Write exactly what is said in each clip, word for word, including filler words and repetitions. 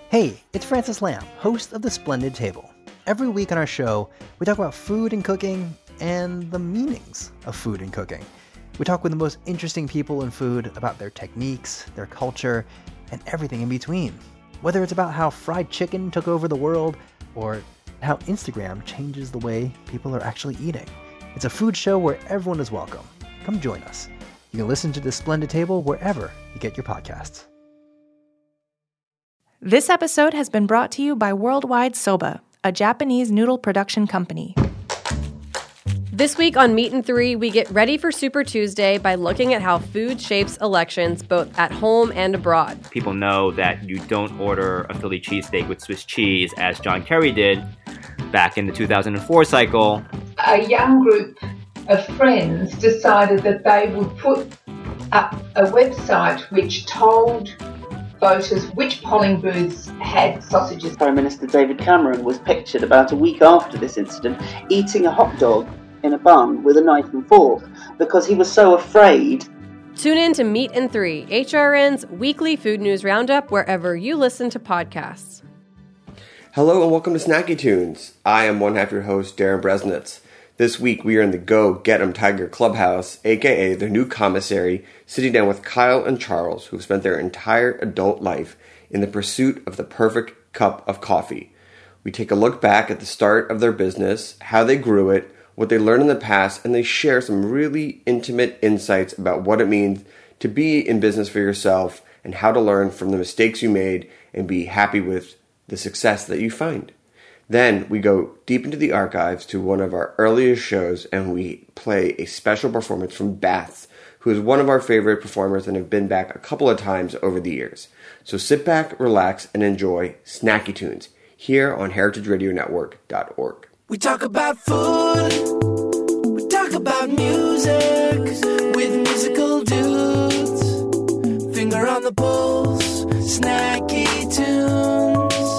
Hey, it's Francis Lamb, host of The Splendid Table. Every week on our show, we talk about food and cooking and the meanings of food and cooking. We talk with the most interesting people in food about their techniques, their culture, and everything in between. Whether it's about how fried chicken took over the world or how Instagram changes the way people are actually eating. It's a food show where everyone is welcome. Come join us. You can listen to The Splendid Table wherever you get your podcasts. This episode has been brought to you by Worldwide Soba, a Japanese noodle production company. This week on Meat and Three, we get ready for Super Tuesday by looking at how food shapes elections both at home and abroad. People know that you don't order a Philly cheesesteak with Swiss cheese, as John Kerry did back in the two thousand four cycle. A young group of friends decided that they would put up a website which told voters which polling booths had sausages. Prime Minister David Cameron was pictured about a week after this incident eating a hot dog in a bun with a knife and fork because he was so afraid. Tune in to Meat and Three, H R N's weekly food news roundup wherever you listen to podcasts. Hello and welcome to Snacky Tunes. I am one half your host, Darren Bresnitz. This week we are in the Go Get 'em Tiger Clubhouse, aka their new commissary, sitting down with Kyle and Charles, who've spent their entire adult life in the pursuit of the perfect cup of coffee. We take a look back at the start of their business, how they grew it, what they learned in the past, and they share some really intimate insights about what it means to be in business for yourself and how to learn from the mistakes you made and be happy with the success that you find. Then we go deep into the archives to one of our earliest shows and we play a special performance from Baths, who is one of our favorite performers and have been back a couple of times over the years. So sit back, relax, and enjoy Snacky Tunes here on heritage radio network dot org. We talk about food, we talk about music with musical dudes. Finger on the pulse, Snacky Tunes.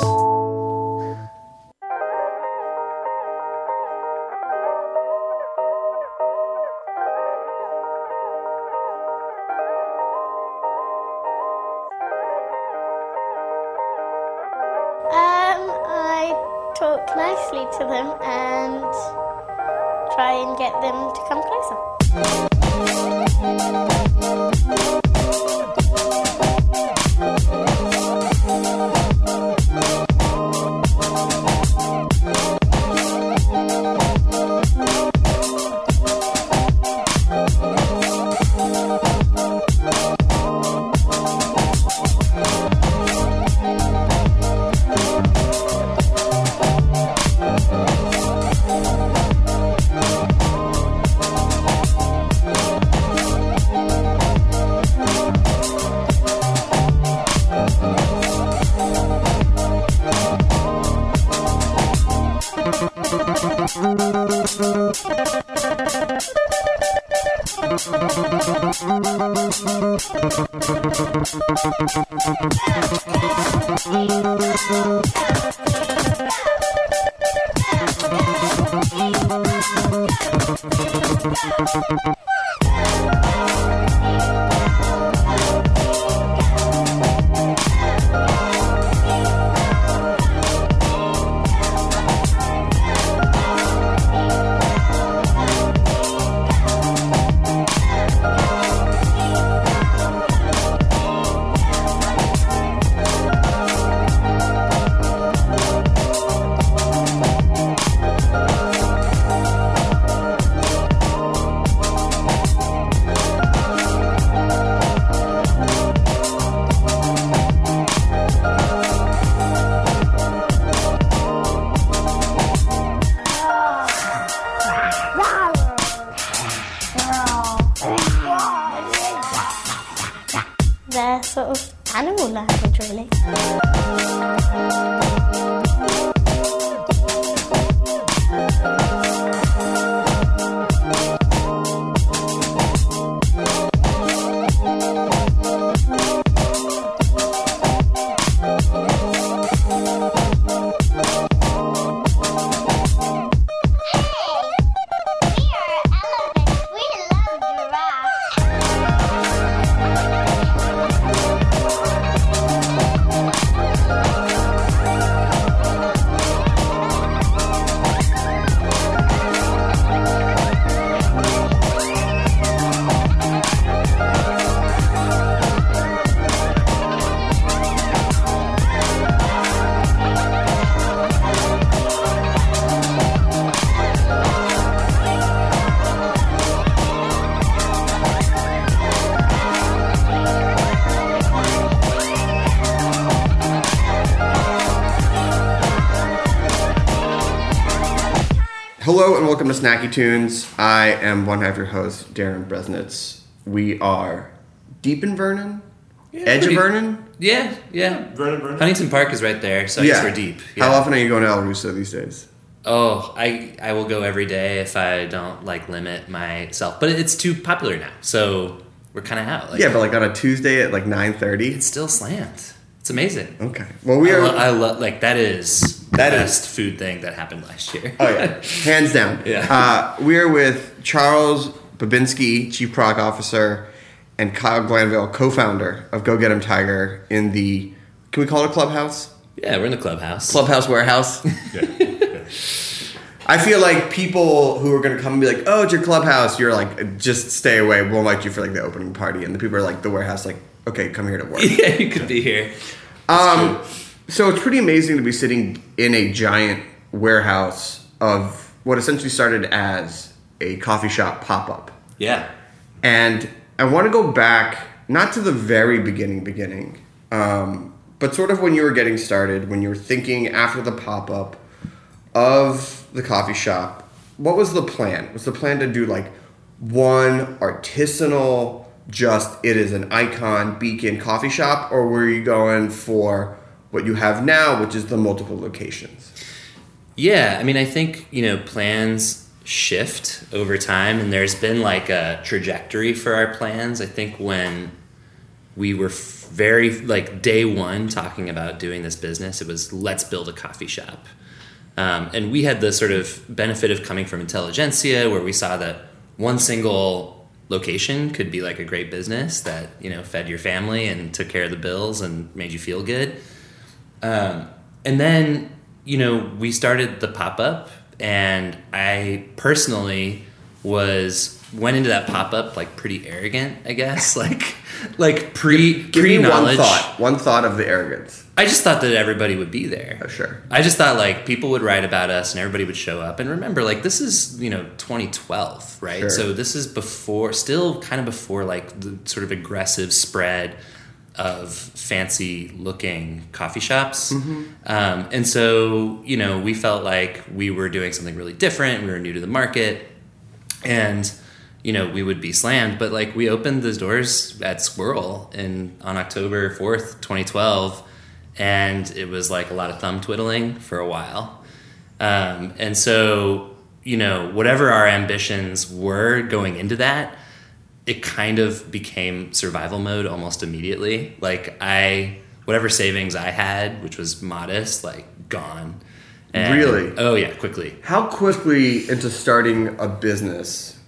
Talk nicely to them and try and get them to come closer. They're sort of animal language, really. Hello and welcome to Snacky Tunes. I am one half your host, Darren Bresnitz. We are deep in Vernon? Yeah, Edge pretty, of Vernon? Yeah, yeah. Vernon, Vernon. Huntington Park is right there, so I yeah. guess we're deep. Yeah. How often are you going to El Russo these days? Oh, I I will go every day if I don't like limit myself. But it's too popular now, so we're kind of out. Like, yeah, but like on a Tuesday at like nine thirty? It's still slammed. It's amazing. Okay. Well, we I are... Lo- I love, like, that is the that best is. food thing that happened last year. Oh, yeah. Hands down. Yeah. Uh, we are with Charles Babinski, Chief Product Officer, and Kyle Glanville, co-founder of Go Get 'em Tiger in the... Can we call it a clubhouse? Yeah, we're in the clubhouse. Clubhouse warehouse. Yeah. yeah. I feel like people who are going to come and be like, oh, it's your clubhouse, you're like, just stay away. We'll invite you for like the opening party. And the people are like, the warehouse, like, okay, come here to work. Yeah, you could be here. Um, so it's pretty amazing to be sitting in a giant warehouse of what essentially started as a coffee shop pop-up. Yeah. And I want to go back, not to the very beginning, beginning, um, but sort of when you were getting started, when you were thinking after the pop-up of the coffee shop. What was the plan? Was the plan to do like one artisanal, just it is an icon beacon coffee shop, or were you going for what you have now, which is the multiple locations? Yeah, I mean, I think, you know, plans shift over time, and there's been like a trajectory for our plans. I think when we were very, like, day one talking about doing this business, it was let's build a coffee shop. Um, and we had the sort of benefit of coming from Intelligentsia, where we saw that one single location could be like a great business that, you know, fed your family and took care of the bills and made you feel good. Um, and then, you know, we started the pop-up, and I personally was went into that pop-up like pretty arrogant, I guess, like like pre Give pre me one knowledge. thought. One thought of the arrogance. I just thought that everybody would be there. Oh, sure. I just thought like people would write about us and everybody would show up. And remember, like, this is, you know, twenty twelve, right? Sure. So this is before, still kind of before like the sort of aggressive spread of fancy looking coffee shops. Mm-hmm. Um, and so, you know, we felt like we were doing something really different. We were new to the market, and, you know, we would be slammed. But like, we opened the doors at Squirrel in on October fourth, twenty twelve. And it was like a lot of thumb twiddling for a while. Um, and so, you know, whatever our ambitions were going into that, it kind of became survival mode almost immediately. Like, I, whatever savings I had, which was modest, like, gone. And, Really? Oh, yeah, quickly. How quickly into starting a business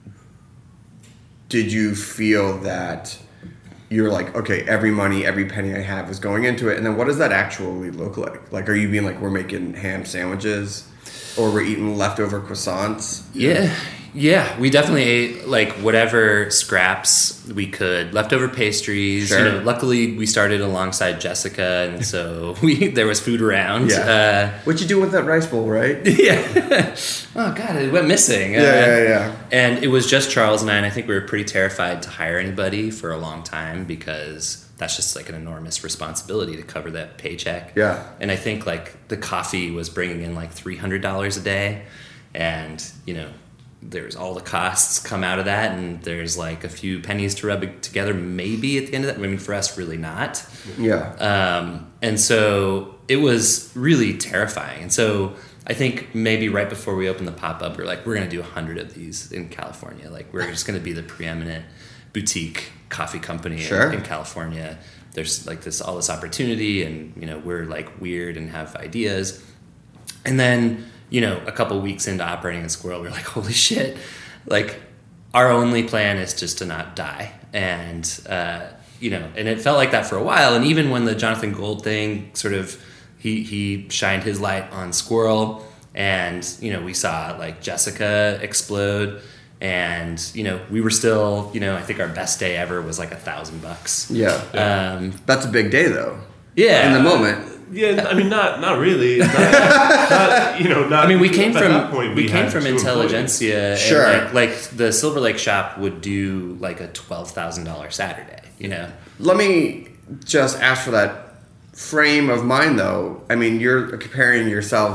did you feel that you're like, okay, every money, every penny I have is going into it? And then what does that actually look like? Like, are you being like, we're making ham sandwiches, or we're eating leftover croissants? Yeah. Yeah, we definitely ate like whatever scraps we could, leftover pastries. Sure. You know, luckily we started alongside Jessica, and so we there was food around. Yeah. Uh, what you do with that rice bowl, right? Yeah. Oh God, it went missing. Yeah, uh, yeah, yeah. And it was just Charles and I, and I think we were pretty terrified to hire anybody for a long time, because that's just like an enormous responsibility to cover that paycheck. Yeah. And I think like the coffee was bringing in like three hundred dollars a day, and, you know, there's all the costs come out of that, and there's like a few pennies to rub it together maybe at the end of that. I mean, for us, really not. Yeah. Um, and so it was really terrifying. And so I think maybe right before we opened the pop-up, we we're like, we're going to do a hundred of these in California. Like, we're just going to be the preeminent boutique coffee company Sure. in, in California. There's like this, all this opportunity, and, you know, we're like weird and have ideas. And then, you know, a couple weeks into operating in Squirrel, we we're like, holy shit, like, our only plan is just to not die. And, uh, you know, and it felt like that for a while. And even when the Jonathan Gold thing sort of, he, he shined his light on Squirrel, and, you know, we saw like Jessica explode, and, you know, we were still, you know, I think our best day ever was like a thousand bucks. Yeah. Um, That's a big day though. Yeah. In the moment. Yeah, I mean, not not really. Not, not, you know, not. I mean, we came at from that point, we, we came had from two Intelligentsia. employees. Sure. And like, like the Silver Lake shop would do like a twelve thousand dollar Saturday. You know. Let me just ask for that frame of mind though. I mean, you're comparing yourselves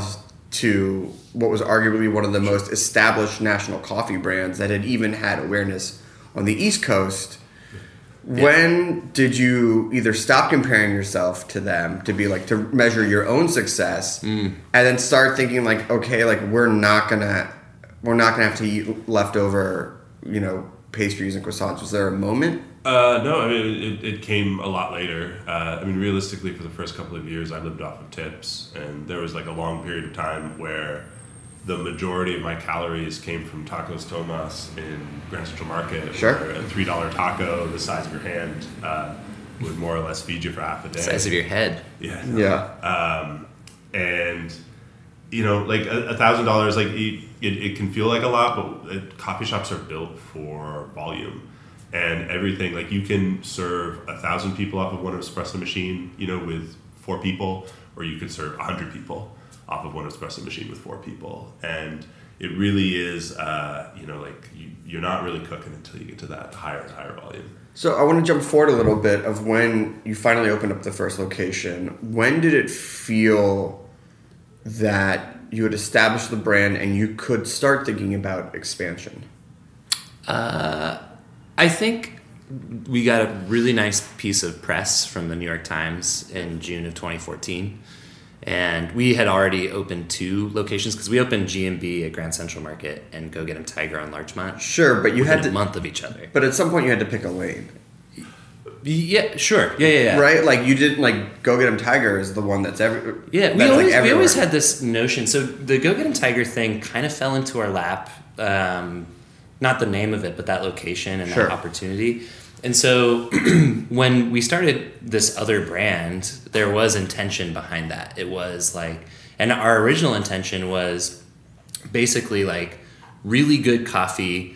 to what was arguably one of the most established national coffee brands that had even had awareness on the East Coast. Yeah. When did you either stop comparing yourself to them to be like to measure your own success, mm. and then start thinking like, okay, like we're not gonna we're not gonna have to eat leftover, you know, pastries and croissants? Was there a moment? Uh, no, I mean it, it came a lot later. Uh, I mean, realistically, for the first couple of years, I lived off of tips, and there was like a long period of time where the majority of my calories came from Tacos Tomas in Grand Central Market. Sure. Where a three dollar taco the size of your hand uh, would more or less feed you for half a day. The size of your head. Yeah. Yeah. Um, and, you know, like a thousand dollars, like it, it, it can feel like a lot, but it, coffee shops are built for volume. And everything, like you can serve a thousand people off of one espresso machine, you know, with four people, or you could serve a hundred people off of one espresso machine with four people. And it really is, uh, you know, like you, you're not really cooking until you get to that higher and higher volume. So I want to jump forward a little bit of when you finally opened up the first location. When did it feel that you had established the brand and you could start thinking about expansion? Uh, I think we got a really nice piece of press from the New York Times in June of twenty fourteen. And we had already opened two locations because we opened G and B at Grand Central Market and Go Get 'em Tiger on Larchmont. Sure, but you had to, a month of each other. But at some point you had to pick a lane. Yeah, sure. Yeah, yeah, yeah. Right? Like you didn't like Go Get 'em Tiger is the one that's every. Yeah, we that's always like we always had this notion. So the Go Get 'em Tiger thing kind of fell into our lap. Um, not the name of it, but that location and sure. that opportunity. And so when we started this other brand, there was intention behind that. It was like, and our original intention was basically like really good coffee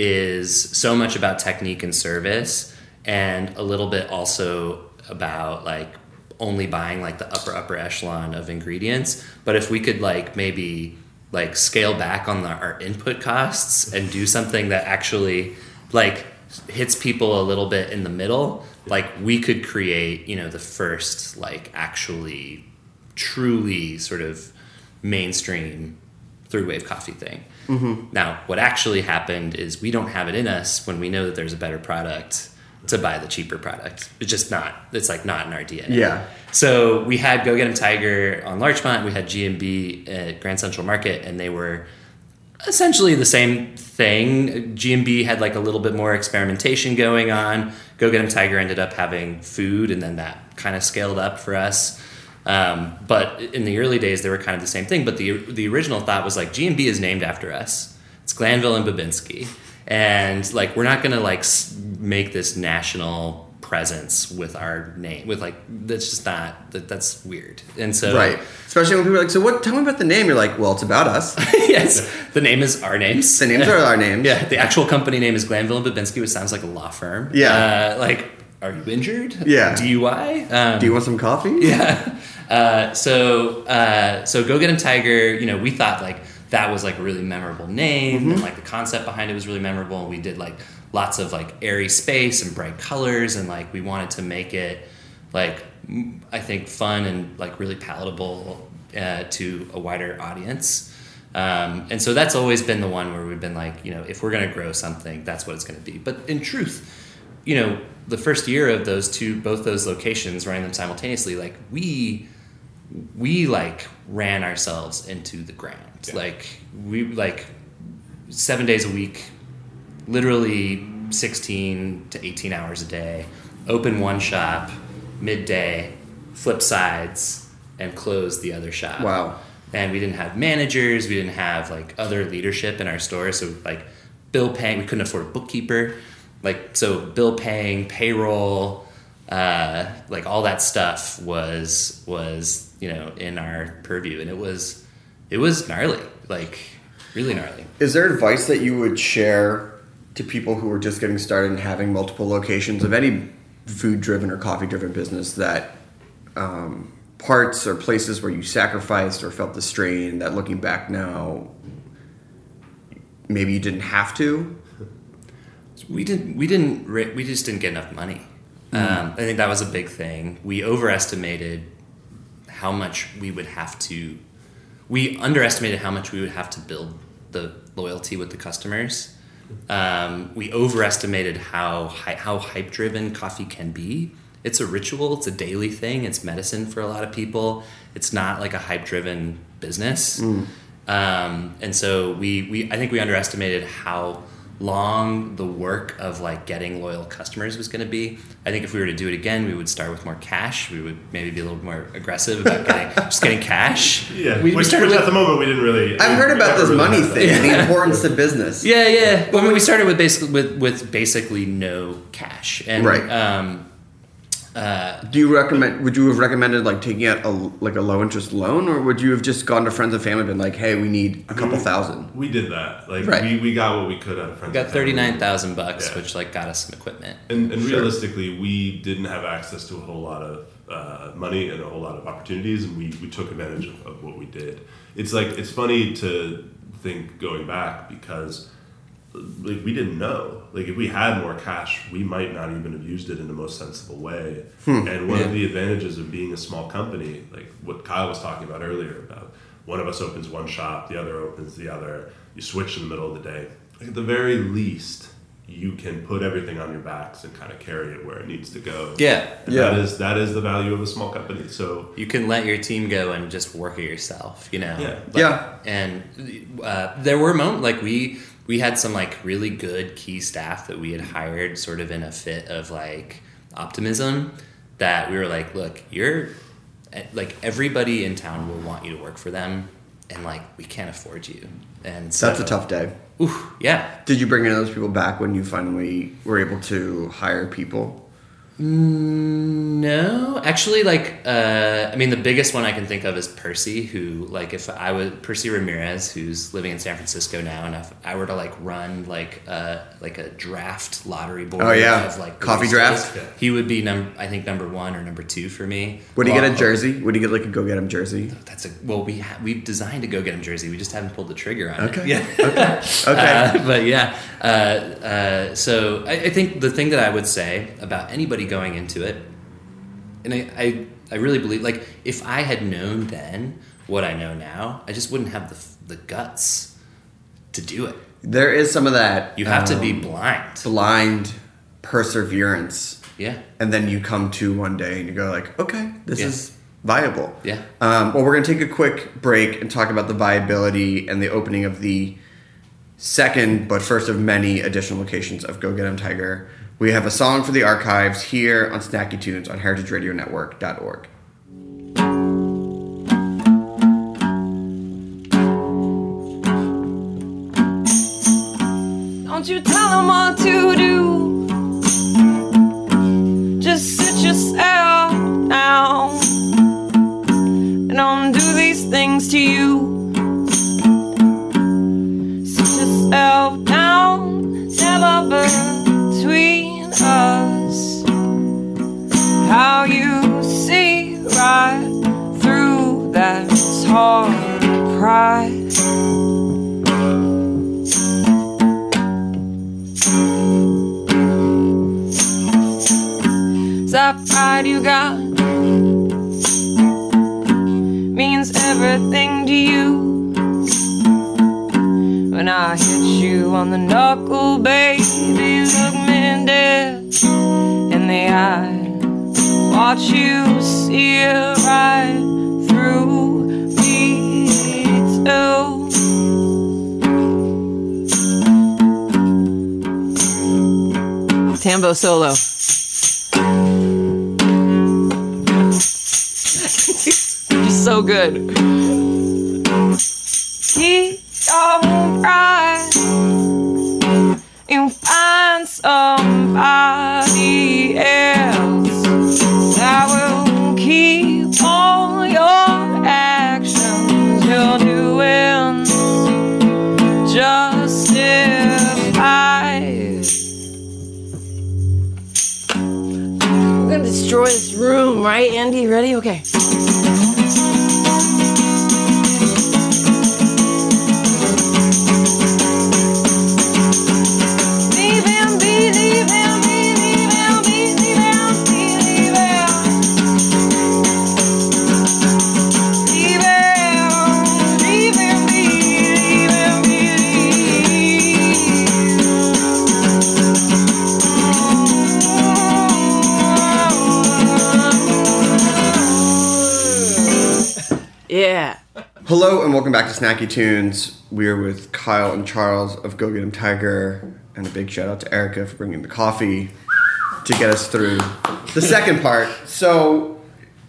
is so much about technique and service, and a little bit also about like only buying like the upper, upper echelon of ingredients. But if we could like maybe like scale back on the, our input costs and do something that actually like hits people a little bit in the middle, like we could create, you know, the first like actually truly sort of mainstream third wave coffee thing. Mm-hmm. Now, what actually happened is we don't have it in us when we know that there's a better product to buy the cheaper product. It's just not, it's like not in our D N A. Yeah. So we had Go Get 'em Tiger on Larchmont, we had G and B at Grand Central Market, and they were essentially the same thing. G and B had like a little bit more experimentation going on. Go Get 'em Tiger ended up having food, and then that kind of scaled up for us. Um, but in the early days, they were kind of the same thing. But the the original thought was like G and B is named after us. It's Glanville and Babinski, and like we're not gonna like make this national presence with our name. With like that's just not that that's weird. And so right, especially when people are like, so what? Tell me about the name. You're like, well, it's about us. Yes, the name is our names. The names are our names. Yeah, the actual company name is Glanville and Babinski, which sounds like a law firm. Yeah, uh, like. Are you injured? Yeah. D U I? Um, Do you want some coffee? Yeah. Uh, so, uh, so Go Get 'em Tiger, you know, we thought like that was like a really memorable name, mm-hmm. and like the concept behind it was really memorable. And we did like lots of like airy space and bright colors, and like we wanted to make it like I think fun and like really palatable uh, to a wider audience. Um, and so that's always been the one where we've been like, you know, if we're going to grow something, that's what it's going to be. But in truth, you know, the first year of those two, both those locations, running them simultaneously, like we, we like ran ourselves into the ground. Yeah. Like we like seven days a week, literally sixteen to eighteen hours a day, open one shop, midday, flip sides, and close the other shop. Wow. And we didn't have managers, we didn't have like other leadership in our store. So like bill paying, we couldn't afford a bookkeeper. Like, so bill paying, payroll, uh, like all that stuff was, was, you know, in our purview. And it was, it was gnarly, like really gnarly. Is there advice that you would share to people who are just getting started and having multiple locations of any food driven or coffee driven business that, um, parts or places where you sacrificed or felt the strain that looking back now, maybe you didn't have to? We didn't. We didn't. We just didn't get enough money. Mm. Um, I think that was a big thing. We overestimated how much we would have to. we underestimated how much we would have to build the loyalty with the customers. Um, we overestimated how hy- how hype driven coffee can be. It's a ritual. It's a daily thing. It's medicine for a lot of people. It's not like a hype driven business. Mm. Um, and so we, we I think we underestimated how long the work of like getting loyal customers was going to be. I think if we were to do it again, we would start with more cash. We would maybe be a little more aggressive about getting just getting cash. Yeah, we, which, we started which with, at the moment we didn't really. I've heard about this really money thing, Yeah. the importance of business. Yeah, yeah. Well, I mean, we started with basically with, with basically no cash, and right. Um, uh, Do you recommend? Would you have recommended like taking out a like a low interest loan, or would you have just gone to friends and family and been like, "Hey, we need a couple we, thousand"? We did that. Like right. we, we got what we could out of friends. We got thirty nine thousand bucks, yeah. which like got us some equipment. And, and sure. realistically, we didn't have access to a whole lot of uh, money and a whole lot of opportunities, and we, we took advantage of, of what we did. It's like it's funny to think going back because like we didn't know. Like if we had more cash, we might not even have used it in the most sensible way. Hmm. And one yeah. of the advantages of being a small company, like what Kyle was talking about earlier, about one of us opens one shop, the other opens the other, you switch in the middle of the day. Like at the very least, you can put everything on your backs and kind of carry it where it needs to go. Yeah. And yeah. that is that is the value of a small company. So you can let your team go and just work it yourself, you know? Yeah. But, yeah. And uh, there were moments, like we, we had some like really good key staff that we had hired sort of in a fit of like optimism that we were like, look, you're like everybody in town will want you to work for them. And like, we can't afford you. And so, that's a tough day. Ooh, yeah. Did you bring any of those people back when you finally were able to hire people? Mm, no, actually, like, uh, I mean, the biggest one I can think of is Percy, who, like, if I was Percy Ramirez, who's living in San Francisco now, and if I were to like run like uh like a draft lottery board, oh yeah, of, like coffee draft, he would be number, I think number one or number two for me. Would he well, get a jersey? Would he get like a go get him jersey? That's a well, we ha- we've designed a go get him jersey. We just haven't pulled the trigger on okay. it. Yeah, okay, okay. Uh, but yeah, uh, uh, so I, I think the thing that I would say about anybody going into it. And I, I, I really believe, like, if I had known then what I know now, I just wouldn't have the the guts to do it. There is some of that. You have um, to be blind. Blind perseverance. Yeah. And then you come to one day and you go like, okay, this yeah. is viable. Yeah. Um, well, we're going to take a quick break and talk about the viability and the opening of the second, but first of many additional locations of Go Get 'Em Tiger. We have a song for the archives here on Snacky Tunes on heritage radio network dot org. Don't you tell them what to do. Just sit yourself down and don't do these things to you. Sit yourself down, never between us. How you see right through that hard pride. That pride you got means everything to you. When I hit you on the knuckle, baby, look me dead in the eye. Watch you see it right through me too. Tambo solo. You're so good. Keep your pride. You find somebody else that will keep all your actions you're doing justified. We're gonna destroy this room, right, Andy? Ready? Okay. Leave him, Yeah. Hello and welcome back to Snacky Tunes. We're with Kyle and Charles of Go Get 'em Tiger, and a big shout out to Erica for bringing the coffee to get us through the second part. So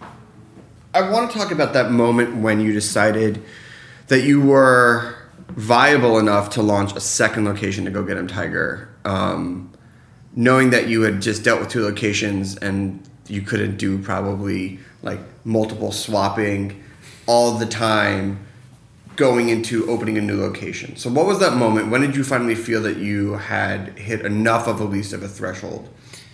I want to talk about that moment when you decided that you were viable enough to launch a second location to Go Get 'em Tiger, um, knowing that you had just dealt with two locations and you couldn't do probably like multiple swapping all the time going into opening a new location. So what was that moment? When did you finally feel that you had hit enough of at least of a threshold?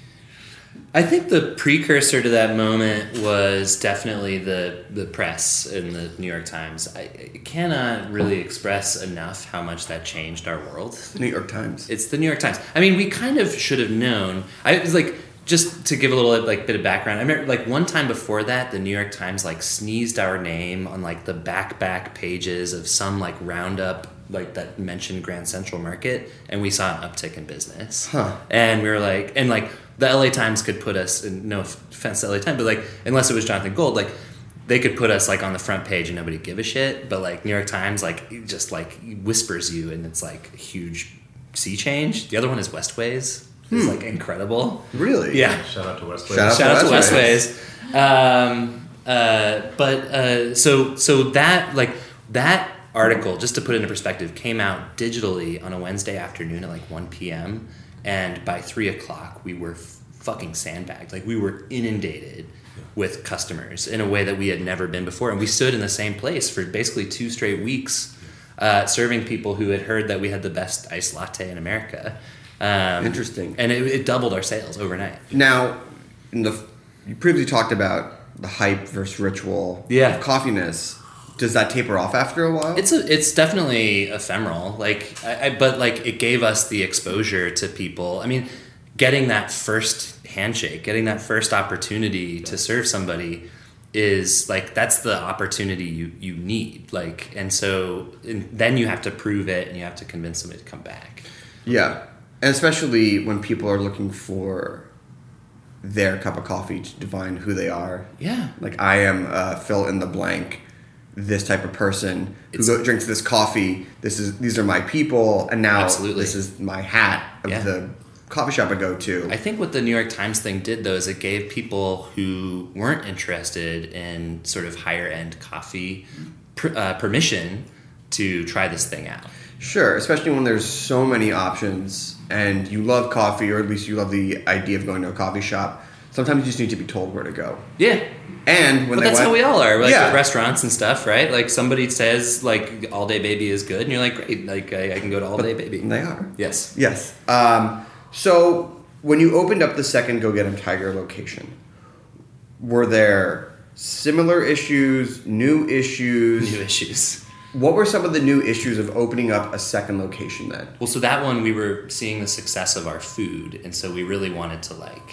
I think the precursor to that moment was definitely the, the press in the New York Times. I, I cannot really express enough how much that changed our world. The New York Times. It's the New York Times. I mean, we kind of should have known. I was like, just to give a little like bit of background, I remember like one time before that, the New York Times like sneezed our name on like the back back pages of some like roundup like that mentioned Grand Central Market, and we saw an uptick in business. Huh. And we were like, and like the L A Times could put us, in, no offense to L A Times, but like unless it was Jonathan Gold, like they could put us like on the front page and nobody give a shit. But like New York Times, like it just like whispers you, and it's like a huge sea change. The other one is Westways. It's Hmm. like incredible. Really? Yeah. Shout out to Westways. Shout out Shout to out to Westways. Westways. Um, uh, but uh, so so that like that article, just to put it into perspective, came out digitally on a Wednesday afternoon at like one p.m. and by three o'clock we were f- fucking sandbagged. Like we were inundated with customers in a way that we had never been before, and we stood in the same place for basically two straight weeks, uh, serving people who had heard that we had the best iced latte in America. Um, Interesting. And it, it doubled our sales overnight. Now, in the you previously talked about the hype versus ritual Yeah. of coffeeness. Does that taper off after a while? It's a, it's definitely ephemeral. Like, I, I, but like it gave us the exposure to people. I mean, getting that first handshake, getting that first opportunity to serve somebody is like that's the opportunity you you need. Like, and so and then you have to prove it, and you have to convince somebody to come back. Yeah. And especially when people are looking for their cup of coffee to define who they are. Yeah. Like I am uh, fill in the blank, this type of person who It's- go, drinks this coffee. This is these are my people, and now Absolutely. this is my hat of Yeah. the coffee shop I go to. I think what the New York Times thing did, though, is it gave people who weren't interested in sort of higher end coffee per, uh, permission to try this thing out. Sure, especially when there's so many options and you love coffee, or at least you love the idea of going to a coffee shop. Sometimes you just need to be told where to go. Yeah. And when But they that's went, how we all are, like yeah. at restaurants and stuff, right? Like somebody says, like All Day Baby is good, and you're like, great, like I, I can go to All Day Baby. They are. Yes. Yes. Um, so when you opened up the second Go Get 'em Tiger location, were there similar issues, new issues? New issues. What were some of the new issues of opening up a second location then? Well, so that one we were seeing the success of our food, and so we really wanted to like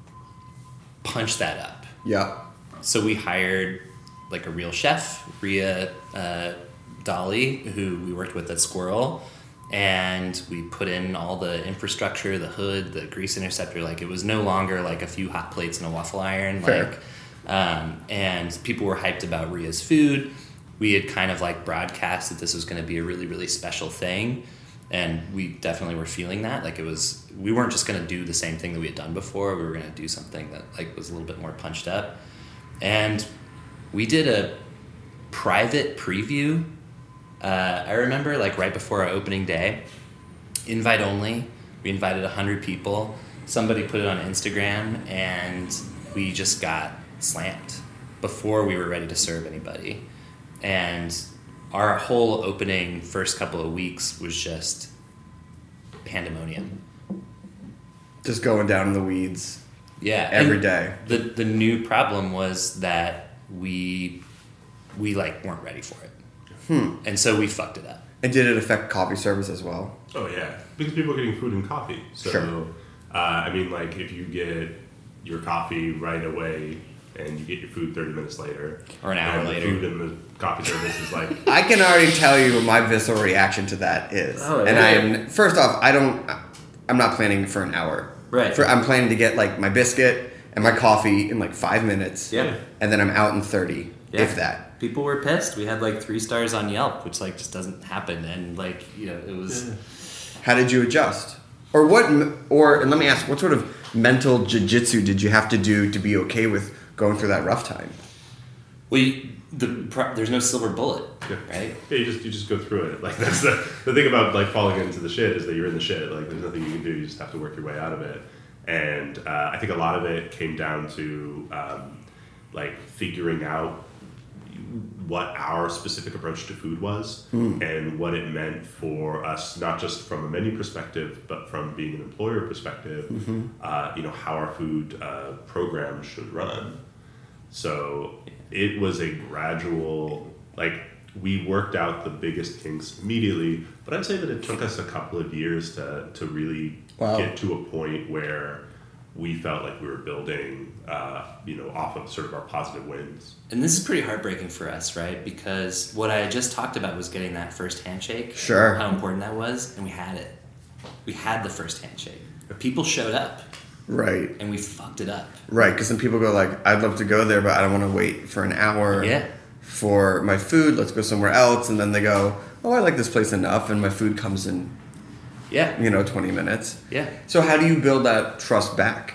punch that up. Yeah. So we hired like a real chef, Rhea uh, Dolly, who we worked with at Squirrel, and we put in all the infrastructure, the hood, the grease interceptor. Like it was no longer like a few hot plates and a waffle iron. Fair. Like, um, and people were hyped about Rhea's food. We had kind of like broadcast that this was going to be a really, really special thing. And we definitely were feeling that. Like it was, we weren't just going to do the same thing that we had done before. We were going to do something that like was a little bit more punched up. And we did a private preview. Uh, I remember like right before our opening day, invite only. We invited a hundred people. Somebody put it on Instagram, and we just got slammed before we were ready to serve anybody. And our whole opening first couple of weeks was just pandemonium. Just going down in the weeds. Yeah, Every and day. The the new problem was that we we like weren't ready for it. Hmm. And so we fucked it up. And did it affect coffee service as well? Oh yeah, because people are getting food and coffee. So, Sure. uh, I mean, like if you get your coffee right away and you get your food thirty minutes later, Or an hour and later. the food and the coffee service is like I can already tell you what my visceral reaction to that is. Oh, and yeah. I am first off, I don't I'm not planning for an hour. Right. For, I'm planning to get like my biscuit and my coffee in like five minutes. Yeah. And then I'm out in thirty. Yeah. if that. People were pissed. We had like three stars on Yelp, which like just doesn't happen. And like, you know, it was. How did you adjust? Or what? Or and let me ask, what sort of mental jiu-jitsu did you have to do to be okay with going through that rough time? Well, you, the pro- there's no silver bullet, yeah. right? Yeah, you just you just go through it. Like that's the the thing about like falling into the shit is that you're in the shit. Like there's nothing you can do. You just have to work your way out of it. And uh, I think a lot of it came down to um, like figuring out what our specific approach to food was mm. and what it meant for us, not just from a menu perspective, but from being an employer perspective, mm-hmm. uh, you know, how our food uh, program should run. So it was a gradual, like we worked out the biggest kinks immediately, but I'd say that it took us a couple of years to, to really wow. get to a point where we felt like we were building, uh, you know, off of sort of our positive wins. And this is pretty heartbreaking for us, right? Because what I just talked about was getting that first handshake. Sure. How important that was, and we had it. We had the first handshake. People showed up. Right. And we fucked it up. Right, because then people go like, I'd love to go there, but I don't want to wait for an hour yeah. for my food. Let's go somewhere else. And then they go, oh, I like this place enough, and my food comes in. Yeah. You know, twenty minutes. Yeah. So how do you build that trust back?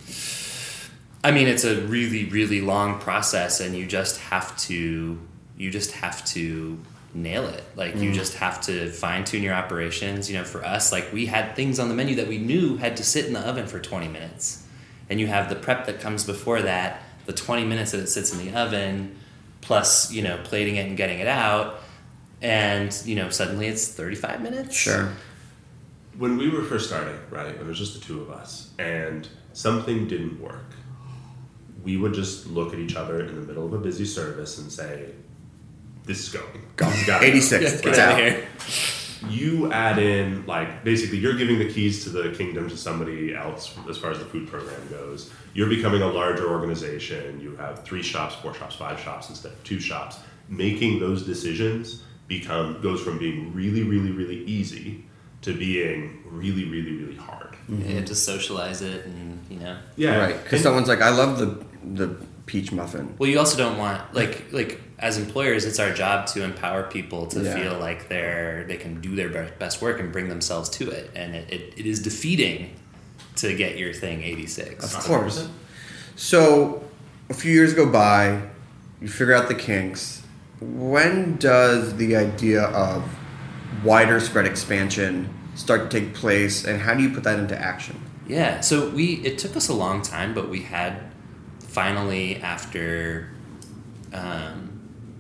I mean, it's a really, really long process, and you just have to, you just have to nail it. Like, mm. you just have to fine-tune your operations. You know, for us, like, we had things on the menu that we knew had to sit in the oven for twenty minutes. And you have the prep that comes before that, the twenty minutes that it sits in the oven, plus, you know, plating it and getting it out. And, you know, suddenly it's thirty-five minutes. Sure. When we were first starting, right, it was just the two of us, and something didn't work, we would just look at each other in the middle of a busy service and say, this is going. Go. Gotta eighty-six. Go. Get out of here. You add in, like, basically you're giving the keys to the kingdom to somebody else as far as the food program goes. You're becoming a larger organization. You have three shops, four shops, five shops instead of two shops. Making those decisions become goes from being really, really, really easy to being really, really, really hard. Mm-hmm. You have to socialize it, and you know. Yeah, right. Because someone's like, "I love the the peach muffin." Well, you also don't want like like as employers, it's our job to empower people to yeah. feel like they're they can do their best work and bring themselves to it, and it, it, it is defeating to get your thing eighty-six. Of course. So, a few years go by, you figure out the kinks. When does the idea of wider spread expansion start to take place, and how do you put that into action? Yeah, so we it took us a long time, but we had finally, after um,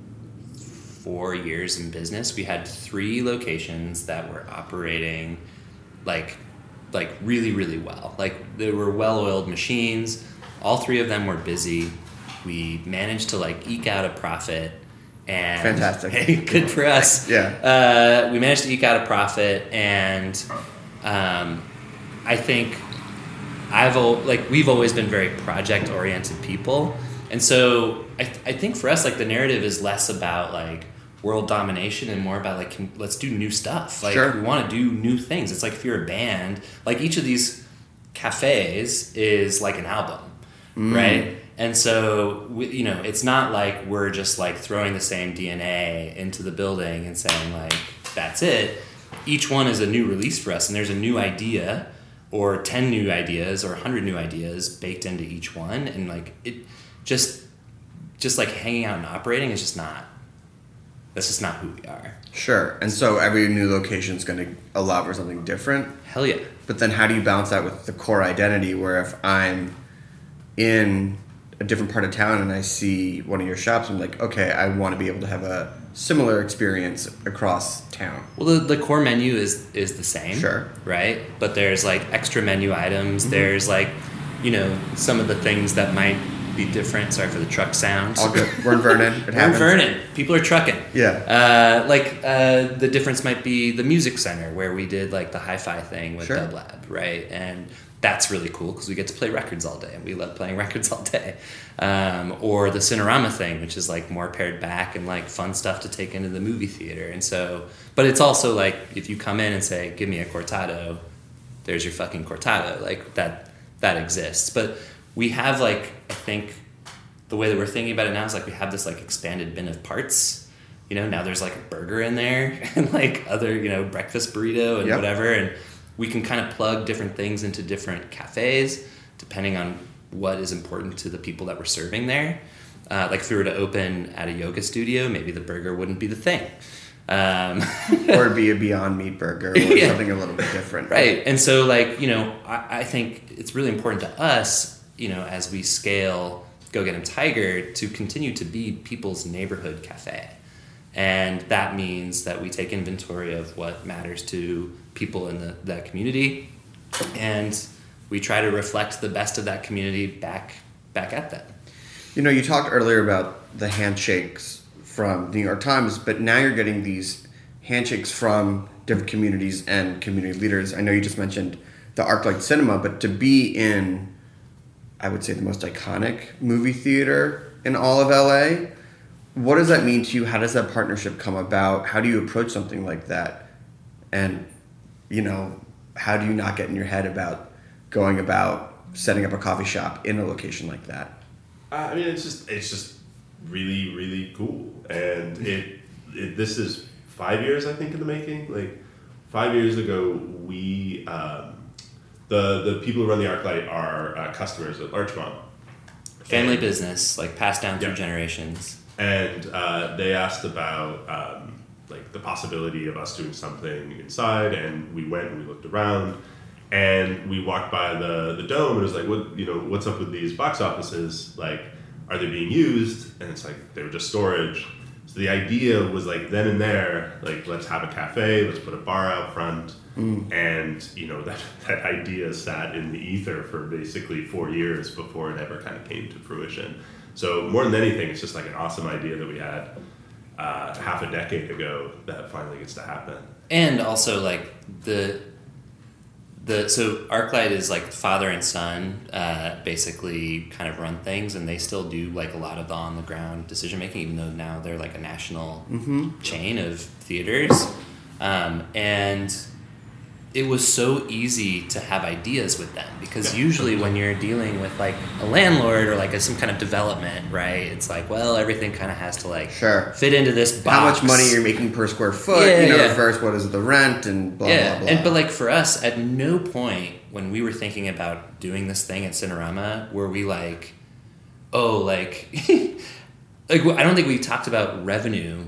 four years in business, we had three locations that were operating like like really, really well. Like, they were well-oiled machines. All three of them were busy. We managed to like eke out a profit. And fantastic. Hey, good for us. Yeah. Uh, we managed to eke out a profit, and um, I think I've like we've always been very project oriented people, and so I, th- I think for us, like, the narrative is less about like world domination and more about like, can, let's do new stuff. Like, sure. we want to do new things. It's like if you're a band, like each of these cafes is like an album, mm. right? And so, we, you know, it's not like we're just like throwing the same D N A into the building and saying like, that's it. Each one is a new release for us, and there's a new idea or ten new ideas or one hundred new ideas baked into each one. And like, it just, just like hanging out and operating is just not, that's just not who we are. Sure. And so every new location is going to allow for something different. Hell yeah. But then how do you balance that with the core identity, where if I'm in a different part of town and I see one of your shops, I'm like, okay, I want to be able to have a similar experience across town. Well, the, the core menu is is the same, sure, right? But there's like extra menu items. Mm-hmm. There's like, you know, some of the things that might be different. Sorry for the truck sound. All good. We're in Vernon. It We're happens. in Vernon. People are trucking. Yeah. Uh, like uh, the difference might be the music center, where we did like the hi-fi thing with sure. Dub Lab, right? And that's really cool because we get to play records all day, and we love playing records all day. Um, or the Cinerama thing, which is like more pared back and like fun stuff to take into the movie theater. And so, but it's also like, if you come in and say, give me a cortado, there's your fucking cortado. Like that, that exists. But we have like, I think the way that we're thinking about it now is like we have this like expanded bin of parts. You know, now there's like a burger in there and like other, you know, breakfast burrito and yep. whatever. And we can kind of plug different things into different cafes depending on what is important to the people that we're serving there. Uh, like if we were to open at a yoga studio, maybe the burger wouldn't be the thing. Um, or it'd be a Beyond Meat burger or yeah. something a little bit different. Right. And so like, you know, I, I think it's really important to us, you know, as we scale Go Get 'em Tiger to continue to be people's neighborhood cafe. And that means that we take inventory of what matters to people in the, that community, and we try to reflect the best of that community back back at them. You know, you talked earlier about the handshakes from the New York Times, but now you're getting these handshakes from different communities and community leaders. I know you just mentioned the ArcLight Cinema, but to be in, I would say, the most iconic movie theater in all of L A, what does that mean to you? How does that partnership come about? How do you approach something like that? And, you know, how do you not get in your head about going about setting up a coffee shop in a location like that? Uh, I mean, it's just it's just really, really cool. And it, it this is five years, I think, in the making. Like, five years ago, we, um, the, the people who run the ArcLight are uh, customers at Larchmont. Family and, business, like passed down through yeah. generations. And uh, they asked about um, like the possibility of us doing something inside, and we went and we looked around, and we walked by the, the dome, and it was like, what you know, what's up with these box offices? Like, are they being used? And it's like they were just storage. So the idea was like then and there, like let's have a cafe, let's put a bar out front, mm. and you know that that idea sat in the ether for basically four years before it ever kind of came to fruition. So more than anything, it's just like an awesome idea that we had uh, half a decade ago that finally gets to happen. And also like the the so ArcLight is like father and son uh, basically kind of run things, and they still do like a lot of the on the ground decision making, even though now they're like a national mm-hmm. chain of theaters. Um, and it was so easy to have ideas with them because usually when you're dealing with like a landlord or like a, some kind of development, right? It's like, well, everything kind of has to like sure. fit into this box. How much money you're making per square foot, yeah, you know, yeah. first what is the rent and blah, yeah. blah, blah. And, but like for us, at no point when we were thinking about doing this thing at Cinerama were we like, oh, like, like I don't think we talked about revenue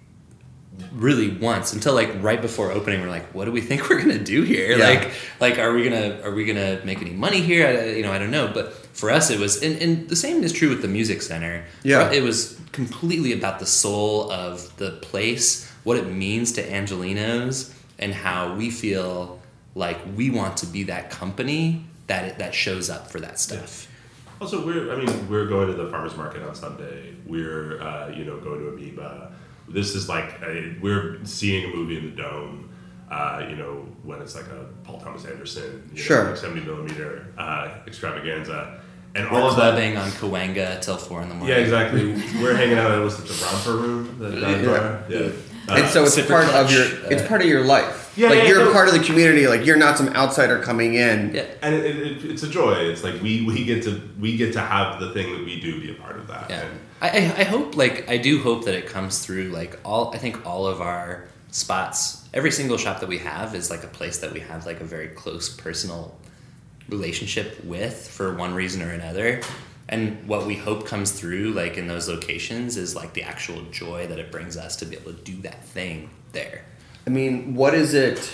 really once until like right before opening. We're like, what do we think we're gonna do here? Yeah. Like, like are we gonna are we gonna make any money here? I, you know, I don't know. But for us, it was, and, and the same is true with the Music Center. Yeah, it was completely about the soul of the place, what it means to Angelenos, and how we feel like we want to be that company that that shows up for that stuff. Yeah. Also, we're I mean, we're going to the farmers market on Sunday. We're uh, you know going to Amoeba. This is like a, we're seeing a movie in the Dome, uh, you know, when it's like a Paul Thomas Anderson, you sure, know, like seventy millimeter uh, extravaganza, and we're all of clubbing that on Cahuenga till four in the morning. Yeah, exactly. We're hanging out at what's it, the Romper Room, the dive yeah. bar. Yeah, uh, and so it's part of your it's part of your life. Yeah, like yeah, you're no, part of the community. Like you're not some outsider coming in. Yeah, and it, it, it's a joy. It's like we, we get to we get to have the thing that we do be a part of that. Yeah. And, I, I hope, like, I do hope that it comes through, like, all, I think all of our spots, every single shop that we have is, like, a place that we have, like, a very close personal relationship with for one reason or another. And what we hope comes through, like, in those locations is, like, the actual joy that it brings us to be able to do that thing there. I mean, what does it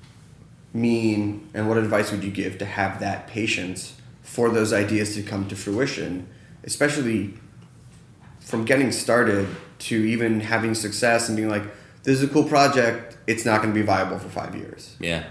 mean, and what advice would you give to have that patience for those ideas to come to fruition, especially from getting started to even having success and being like, this is a cool project, it's not going to be viable for five years. Yeah.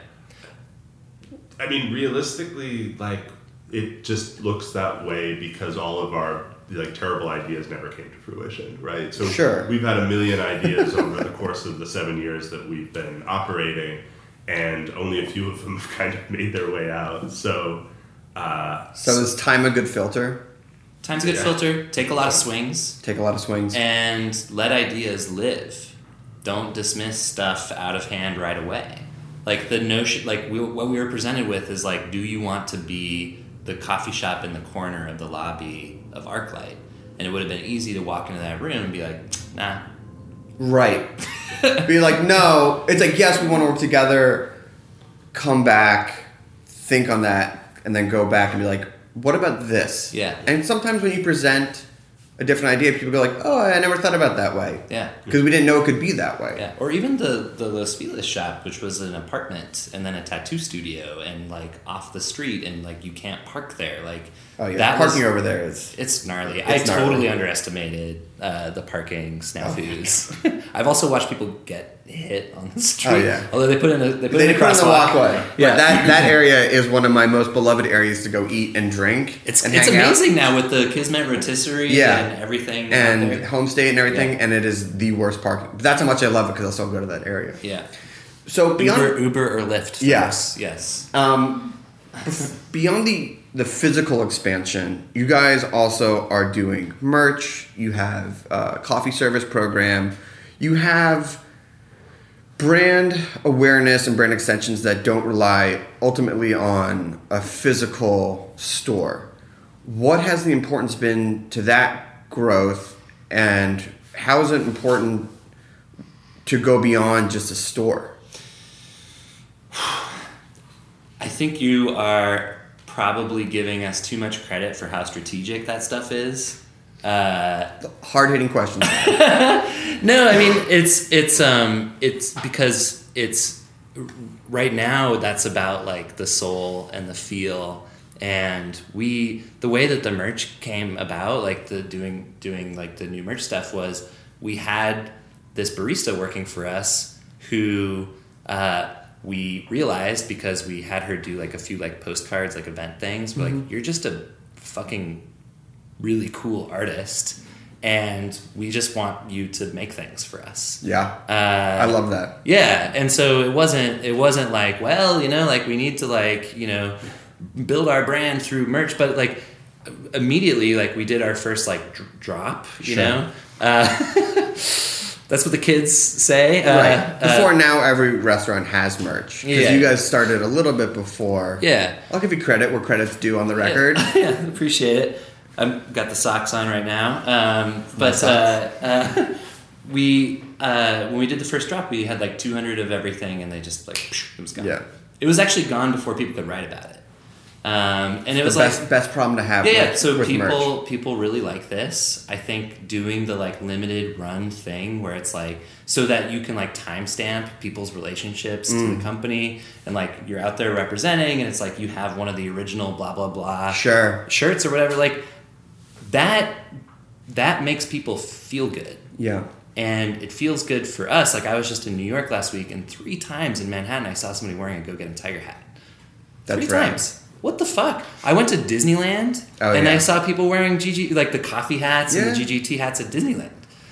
I mean, realistically, like, it just looks that way because all of our, like, terrible ideas never came to fruition, right? So sure. We've had a million ideas over the course of the seven years that we've been operating, and only a few of them have kind of made their way out. So, uh, so is time a good filter? Time's a good yeah. filter. Take a lot of swings. Take a lot of swings. And let ideas live. Don't dismiss stuff out of hand right away. Like the notion, like we, what we were presented with is like, do you want to be the coffee shop in the corner of the lobby of ArcLight? And and it would have been easy to walk into that room and be like, nah. Right. Be like, no. It's like, yes, we want to work together. Come back, think on that, and then go back and be like, what about this? Yeah. And sometimes when you present a different idea, people go like, oh, I never thought about that way. Yeah. Because we didn't know it could be that way. Yeah. Or even the, the Los Feliz shop, which was an apartment and then a tattoo studio and like off the street and like you can't park there. Like, oh, yeah. that Parking was, over there is... It's gnarly. It's I gnarly. totally underestimated uh, the parking snafus. Oh. I've also watched people get hit on the street. Oh, yeah. Although they put in a they put they in a put in the crosswalk. walkway. Yeah. But that, that area is one of my most beloved areas to go eat and drink. It's and it's hang amazing out. now with the Kismet Rotisserie Yeah. and everything. And out there. Homestay and everything, Yeah. and it is the worst parking. But that's how much I love it because I'll still go to that area. Yeah. So beyond Uber, Uber or Lyft. Yes. Yes. Um, beyond the the physical expansion, you guys also are doing merch. You have a coffee service program. You have brand awareness and brand extensions that don't rely ultimately on a physical store. What has the importance been to that growth, and how is it important to go beyond just a store? I think you are probably giving us too much credit for how strategic that stuff is. Uh, Hard-hitting questions. no, I mean it's it's um it's because it's right now that's about like the soul and the feel, and we the way that the merch came about, like the doing doing like the new merch stuff, was we had this barista working for us who uh, we realized, because we had her do like a few like postcards, like event things. We're Mhm. like, you're just a fucking really cool artist, and we just want you to make things for us. Yeah. Uh, I love that. Yeah. And so it wasn't, it wasn't like, well, you know, like we need to like, you know, build our brand through merch, but like immediately, like we did our first like dr- drop, you Sure. know, uh, that's what the kids say. Uh, Right. Before uh, now, every restaurant has merch. Because Yeah. you guys started a little bit before. Yeah. I'll give you credit where credit's due on the record. Yeah, yeah, appreciate it. I've got the socks on right now. Um, but socks. uh, uh, we uh, when we did the first drop, we had like two hundred of everything, and they just like it was gone. Yeah. It was actually gone before people could write about it. Um, and it The was best, like best problem to have yeah, yeah. with, So with people merch. people really like this. I think doing the like limited run thing where it's like so that you can like timestamp people's relationships to Mm. the company, and like you're out there representing, and it's like you have one of the original blah blah blah Sure. shirts or whatever. Like that that makes people feel good. Yeah. And it feels good for us. Like I was just in New York last week, and three times in Manhattan I saw somebody wearing a Go Get 'Em Tiger hat. That's three right. times. What the fuck? I went to Disneyland, Oh, and yeah. I saw people wearing G G, like the coffee hats and Yeah. the G G T hats at Disneyland.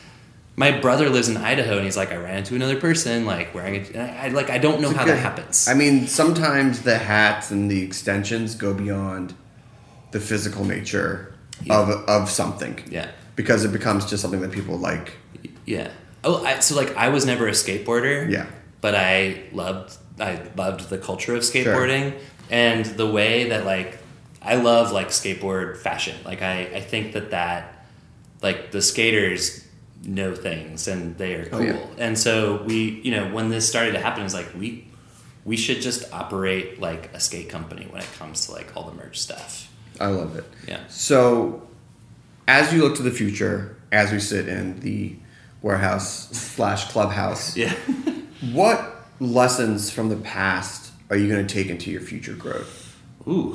My brother lives in Idaho, and he's like, I ran into another person like wearing it. And I, I like I don't know It's how good. that happens. I mean, sometimes the hats and the extensions go beyond the physical nature Yeah. of of something. Yeah. Because it becomes just something that people like. Yeah. Oh, I, so like I was never a skateboarder. Yeah. But I loved I loved the culture of skateboarding, and the way that like I love like skateboard fashion. Like I I think that that like the skaters know things and they are Oh, cool. yeah. And so we, you know, when this started to happen, it's like we we should just operate like a skate company when it comes to like all the merch stuff. I love it. Yeah. So, as you look to the future, as we sit in the warehouse slash clubhouse, Yeah. what lessons from the past are you going to take into your future growth? Ooh,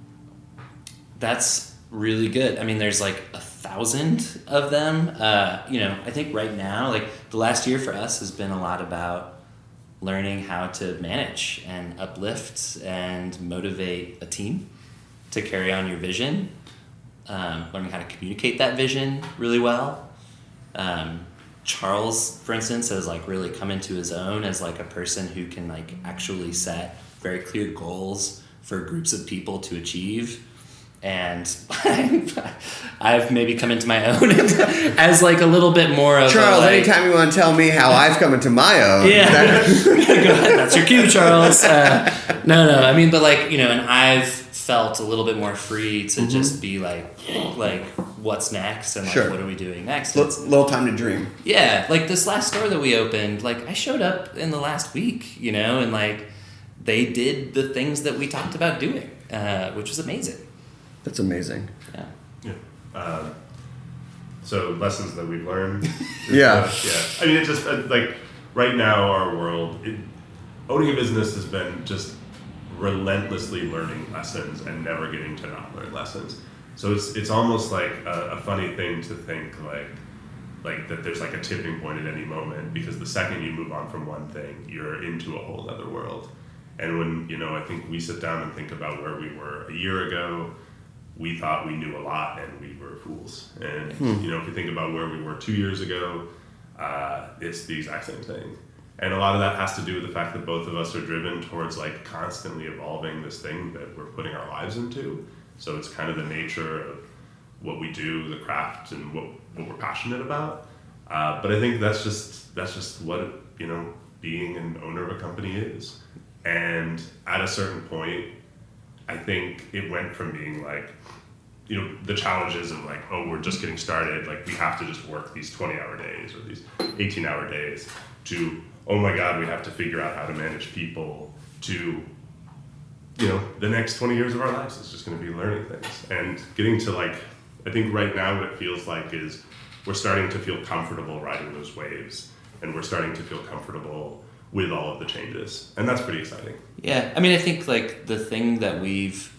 that's really good. I mean, there's like a thousand of them. Uh, you know, I think right now, like the last year for us has been a lot about learning how to manage and uplift and motivate a team to carry on your vision, um, learning how to communicate that vision really well. Um, Charles, for instance, has like really come into his own as like a person who can like actually set very clear goals for groups of people to achieve. And I've maybe come into my own as like a little bit more of Charles, a, like, anytime you want to tell me how I've come into my own. yeah, that- go ahead. That's your cue, Charles. Uh, no, no. I mean, but like you know, and I've felt a little bit more free to Mhm. just be like, like what's next and like Sure. what are we doing next. L- It's- little time to dream. yeah, like this last store that we opened, like I showed up in the last week, you know, and like they did the things that we talked about doing, uh, which was amazing. That's amazing. Yeah. Yeah. Um, so lessons that we've learned. Yeah. Uh, yeah. I mean, it just uh, like right now our world, it, owning a business has been just relentlessly learning lessons and never getting to not learn lessons. So it's it's almost like a, a funny thing to think like like that there's like a tipping point at any moment, because the second you move on from one thing, you're into a whole other world. And when, you know, I think we sit down and think about where we were a year ago, we thought we knew a lot and we were fools. And, Hmm. you know, if you think about where we were two years ago, uh, it's the exact same thing. And a lot of that has to do with the fact that both of us are driven towards like constantly evolving this thing that we're putting our lives into. So it's kind of the nature of what we do, the craft, and what, what we're passionate about. Uh, but I think that's just that's just what, you know, being an owner of a company is. And at a certain point, I think it went from being like, you know, the challenges of like, oh, we're just getting started, like we have to just work these twenty hour days or these eighteen hour days, to, oh my God, we have to figure out how to manage people, to, you know, the next twenty years of our lives is just going to be learning things. And getting to like, I think right now what it feels like is we're starting to feel comfortable riding those waves, and we're starting to feel comfortable with all of the changes. And that's pretty exciting. Yeah, I mean, I think like the thing that we've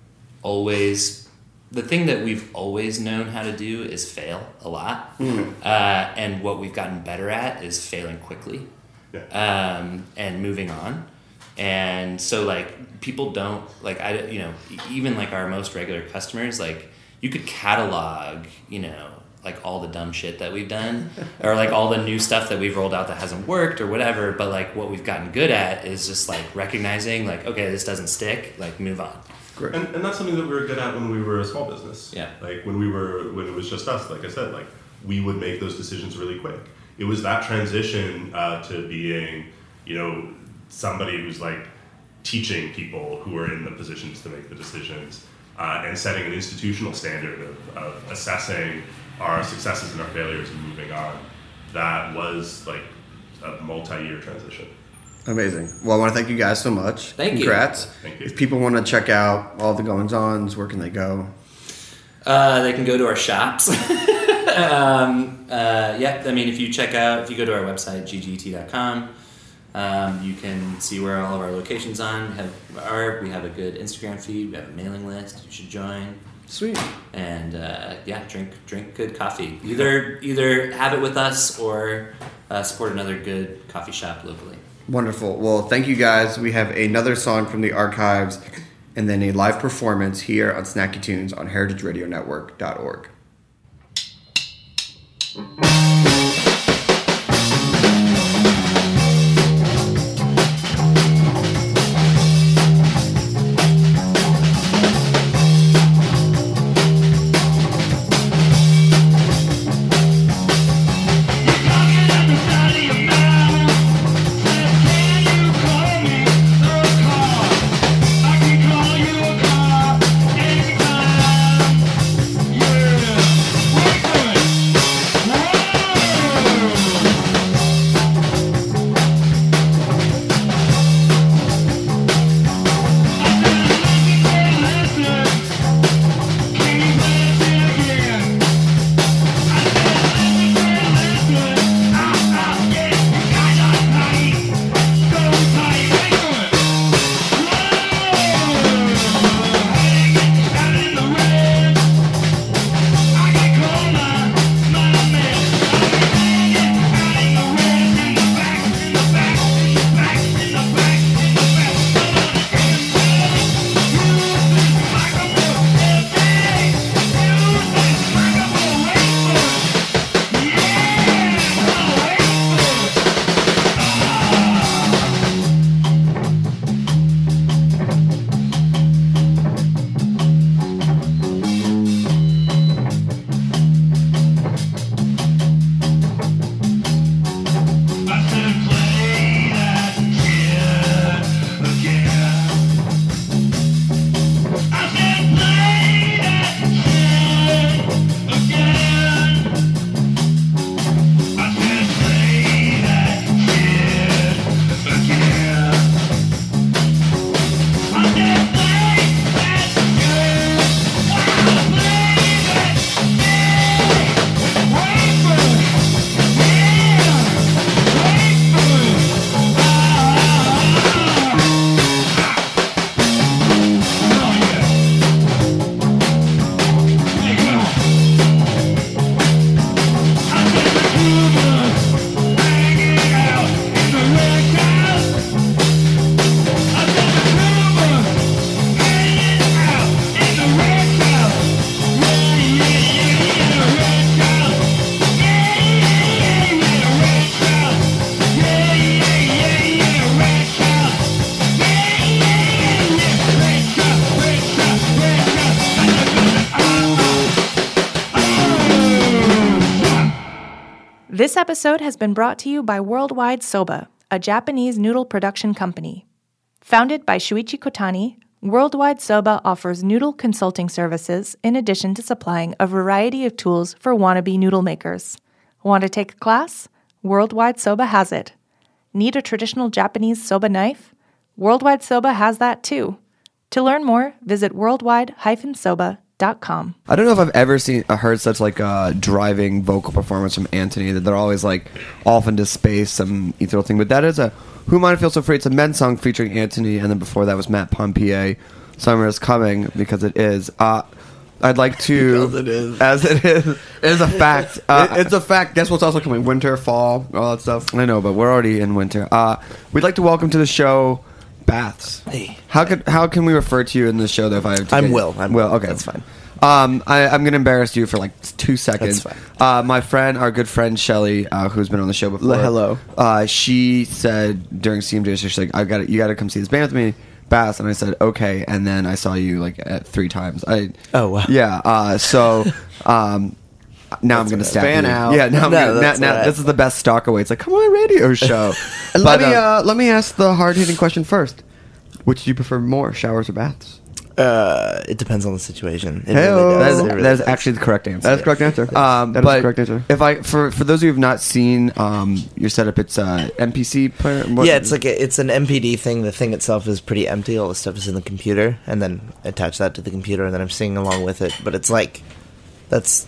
always, the thing that we've always known how to do is fail a lot. Mm. Uh, and what we've gotten better at is failing quickly, yeah. um, and moving on. And so like people don't like, I, you know, even like our most regular customers, like you could catalog, you know, like all the dumb shit that we've done or like all the new stuff that we've rolled out that hasn't worked or whatever. But like what we've gotten good at is just like recognizing like, okay, this doesn't stick, like move on. Great. And, and that's something that we were good at when we were a small business. Yeah. Like when we were, when it was just us, like I said, like we would make those decisions really quick. It was that transition uh, to being, you know, somebody who's like teaching people who are in the positions to make the decisions uh, and setting an institutional standard of, of assessing our successes and our failures and moving on. That was like a multi-year transition. Amazing. Well, I want to thank you guys so much. Thank you. Congrats. Thank you. If people want to check out all the goings-ons, where can they go? Uh, they can go to our shops. um, uh, yeah, I mean, if you check out, if you go to our website, g g t dot com, um, you can see where all of our locations on have are. We have a good Instagram feed. We have a mailing list. You should join. Sweet. And uh, yeah, drink drink good coffee. Either either have it with us or uh, support another good coffee shop locally. Wonderful. Well, thank you guys. We have another song from the archives and then a live performance here on Snacky Tunes on heritage radio network dot org. Yeah. This episode has been brought to you by Worldwide Soba, a Japanese noodle production company. Founded by Shuichi Kotani, Worldwide Soba offers noodle consulting services in addition to supplying a variety of tools for wannabe noodle makers. Want to take a class? Worldwide Soba has it. Need a traditional Japanese soba knife? Worldwide Soba has that too. To learn more, visit worldwide dash soba dot com. I don't know if I've ever seen uh, heard such like uh, driving vocal performance from Anthony, that they're always like off into space, some ethereal thing. But that is a Who Might Feel So Free. It's a men's song featuring Anthony, and then before that was Matt Pompier. Summer is coming because it is. Uh, I'd like to, because it is. as it is, it is a fact. Uh, it, it's a fact. Guess what's also coming? Winter, fall, all that stuff. I know, but we're already in winter. Uh, we'd like to welcome to the show Baths. Hey, how could how can we refer to you in the show? Though, if I have to I'm get, Will. I'm Will. Will. Okay, That's fine. Um, I, I'm going to embarrass you for like two seconds. That's fine. Uh, my friend, our good friend Shelly, uh, who's been on the show before. Hello. Uh, she said during C M J, she's like, "I got you got to come see this band with me." Bass, and I said okay, and then I saw you like at three times. I oh wow, yeah. Uh, so um, now I'm gonna stab fan you. out. Yeah, now, I'm No, gonna, now, that's now all right. this is the best stalker way. It's like, come on, radio show. And But, let me uh, uh, let me ask the hard hitting question first. Which do you prefer more, showers or baths? Uh, it depends on the situation. It Hey-o. really that does. is, It really that is does. actually the correct answer. That's the correct answer. Um, That is but the correct answer. If I for for those of you who have not seen um, your setup, it's uh, M P C player. What- Yeah, it's like a, it's an M P D thing. The thing itself is pretty empty. All the stuff is in the computer, and then attach that to the computer, and then I'm singing along with it. But it's like that's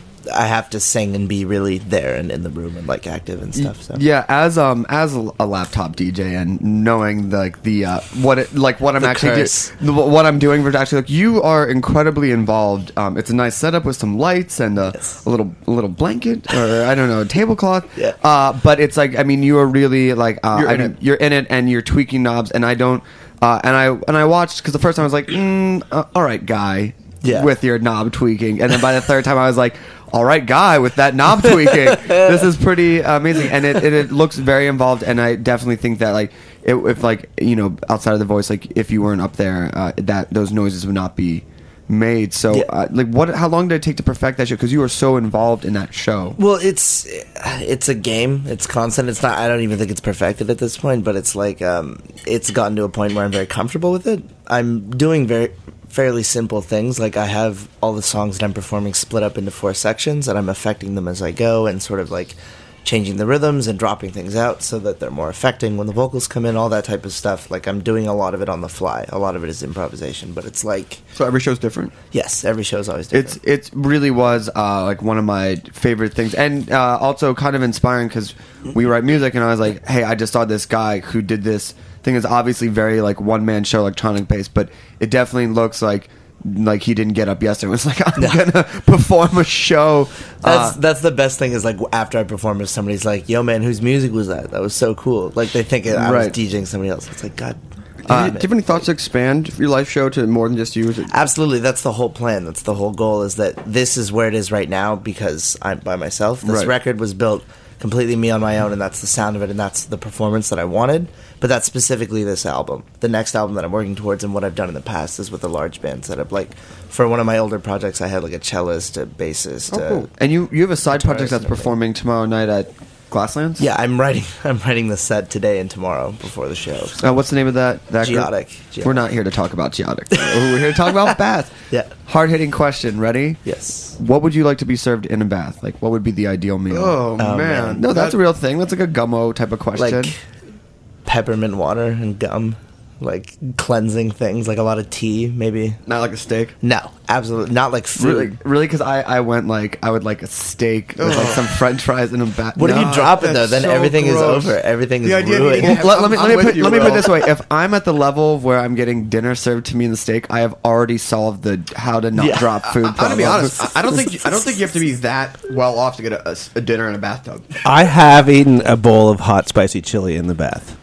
I have to sing and be really there and in the room and like active and stuff. So Yeah, as um as a, a laptop D J and knowing the, like the uh, what it like what I'm The actually curse. do, what I'm doing for actually like you are incredibly involved. Um, it's a nice setup with some lights and a, Yes. a little a little blanket or I don't know a tablecloth. Yeah. Uh, but it's like I mean you are really like uh, You're I in mean, it. you're in it and you're tweaking knobs and I don't uh, and I and I watched because the first time I was like mm, uh, all right guy Yeah. with your knob tweaking and then by the third time I was like. All right, guy, with that knob tweaking, this is pretty amazing, and it, it it looks very involved. And I definitely think that like it, if like you know outside of the voice, like if you weren't up there, uh, that those noises would not be made. So Yeah. uh, like, what? How long did it take to perfect that show? Because you were so involved in that show. Well, it's it's a game. It's constant. It's not. I don't even think it's perfected at this point. But it's like um, it's gotten to a point where I'm very comfortable with it. I'm doing very fairly simple things. Like I have all the songs that I'm performing split up into four sections, and I'm affecting them as I go, and sort of like changing the rhythms and dropping things out so that they're more affecting when the vocals come in. All that type of stuff. Like I'm doing a lot of it on the fly. A lot of it is improvisation. But it's like So every show's different. yes, every show's always different. It's it really was uh, like one of my favorite things, and uh, also kind of inspiring because we write music, and I was like, hey, I just saw this guy who did this thing. Is obviously very like one man show, electronic based, but it definitely looks like like he didn't get up yesterday. It was like I'm gonna perform a show. That's Uh, that's the best thing is like after I perform, if somebody's like, "Yo, man, whose music was that? That was so cool!" Like they think I was Right. DJing somebody else. It's like God. Uh, damn Do it. you have any thoughts to expand your live show to more than just you? Is it- Absolutely, that's the whole plan. That's the whole goal. Is that this is where it is right now because I'm by myself. This Right. record was built completely me on my own, and that's the sound of it, and that's the performance that I wanted. But that's specifically this album. The next album that I'm working towards, and what I've done in the past, is with a large band setup. Like for one of my older projects, I had like a cellist, a bassist. oh, a cool. And you you have a side project guitarist that's and everything. performing tomorrow night at Glasslands. Yeah, I'm writing. I'm writing the set today and tomorrow before the show. Uh, what's the name of that? that group? Geotic. Geotic. We're not here to talk about Geotic. We're here to talk about bath. Yeah. Hard hitting question. Ready? Yes. What would you like to be served in a bath? Like, what would be the ideal meal? Oh, Oh, man. man. no, that's That- a real thing. That's like a gummo type of question. Like peppermint water and gum, like cleansing things, like a lot of tea, maybe. Not like a steak. No, absolutely not like food. really, really, because I, I went like I would like a steak with like some French fries in a bath. What if No. you drop it though? that's Then so everything gross. is over. Everything The is idea of ruined. eating- Well, let, let me I'm let me with put you, let me put Will. it this way: if I'm at the level where I'm getting dinner served to me in the steak, I have already solved the how to not Yeah. drop food. I'm gonna be problem. honest. I I don't think I don't think you have to be that well off to get a, a s- a dinner in a bathtub. I have eaten a bowl of hot, spicy chili in the bath.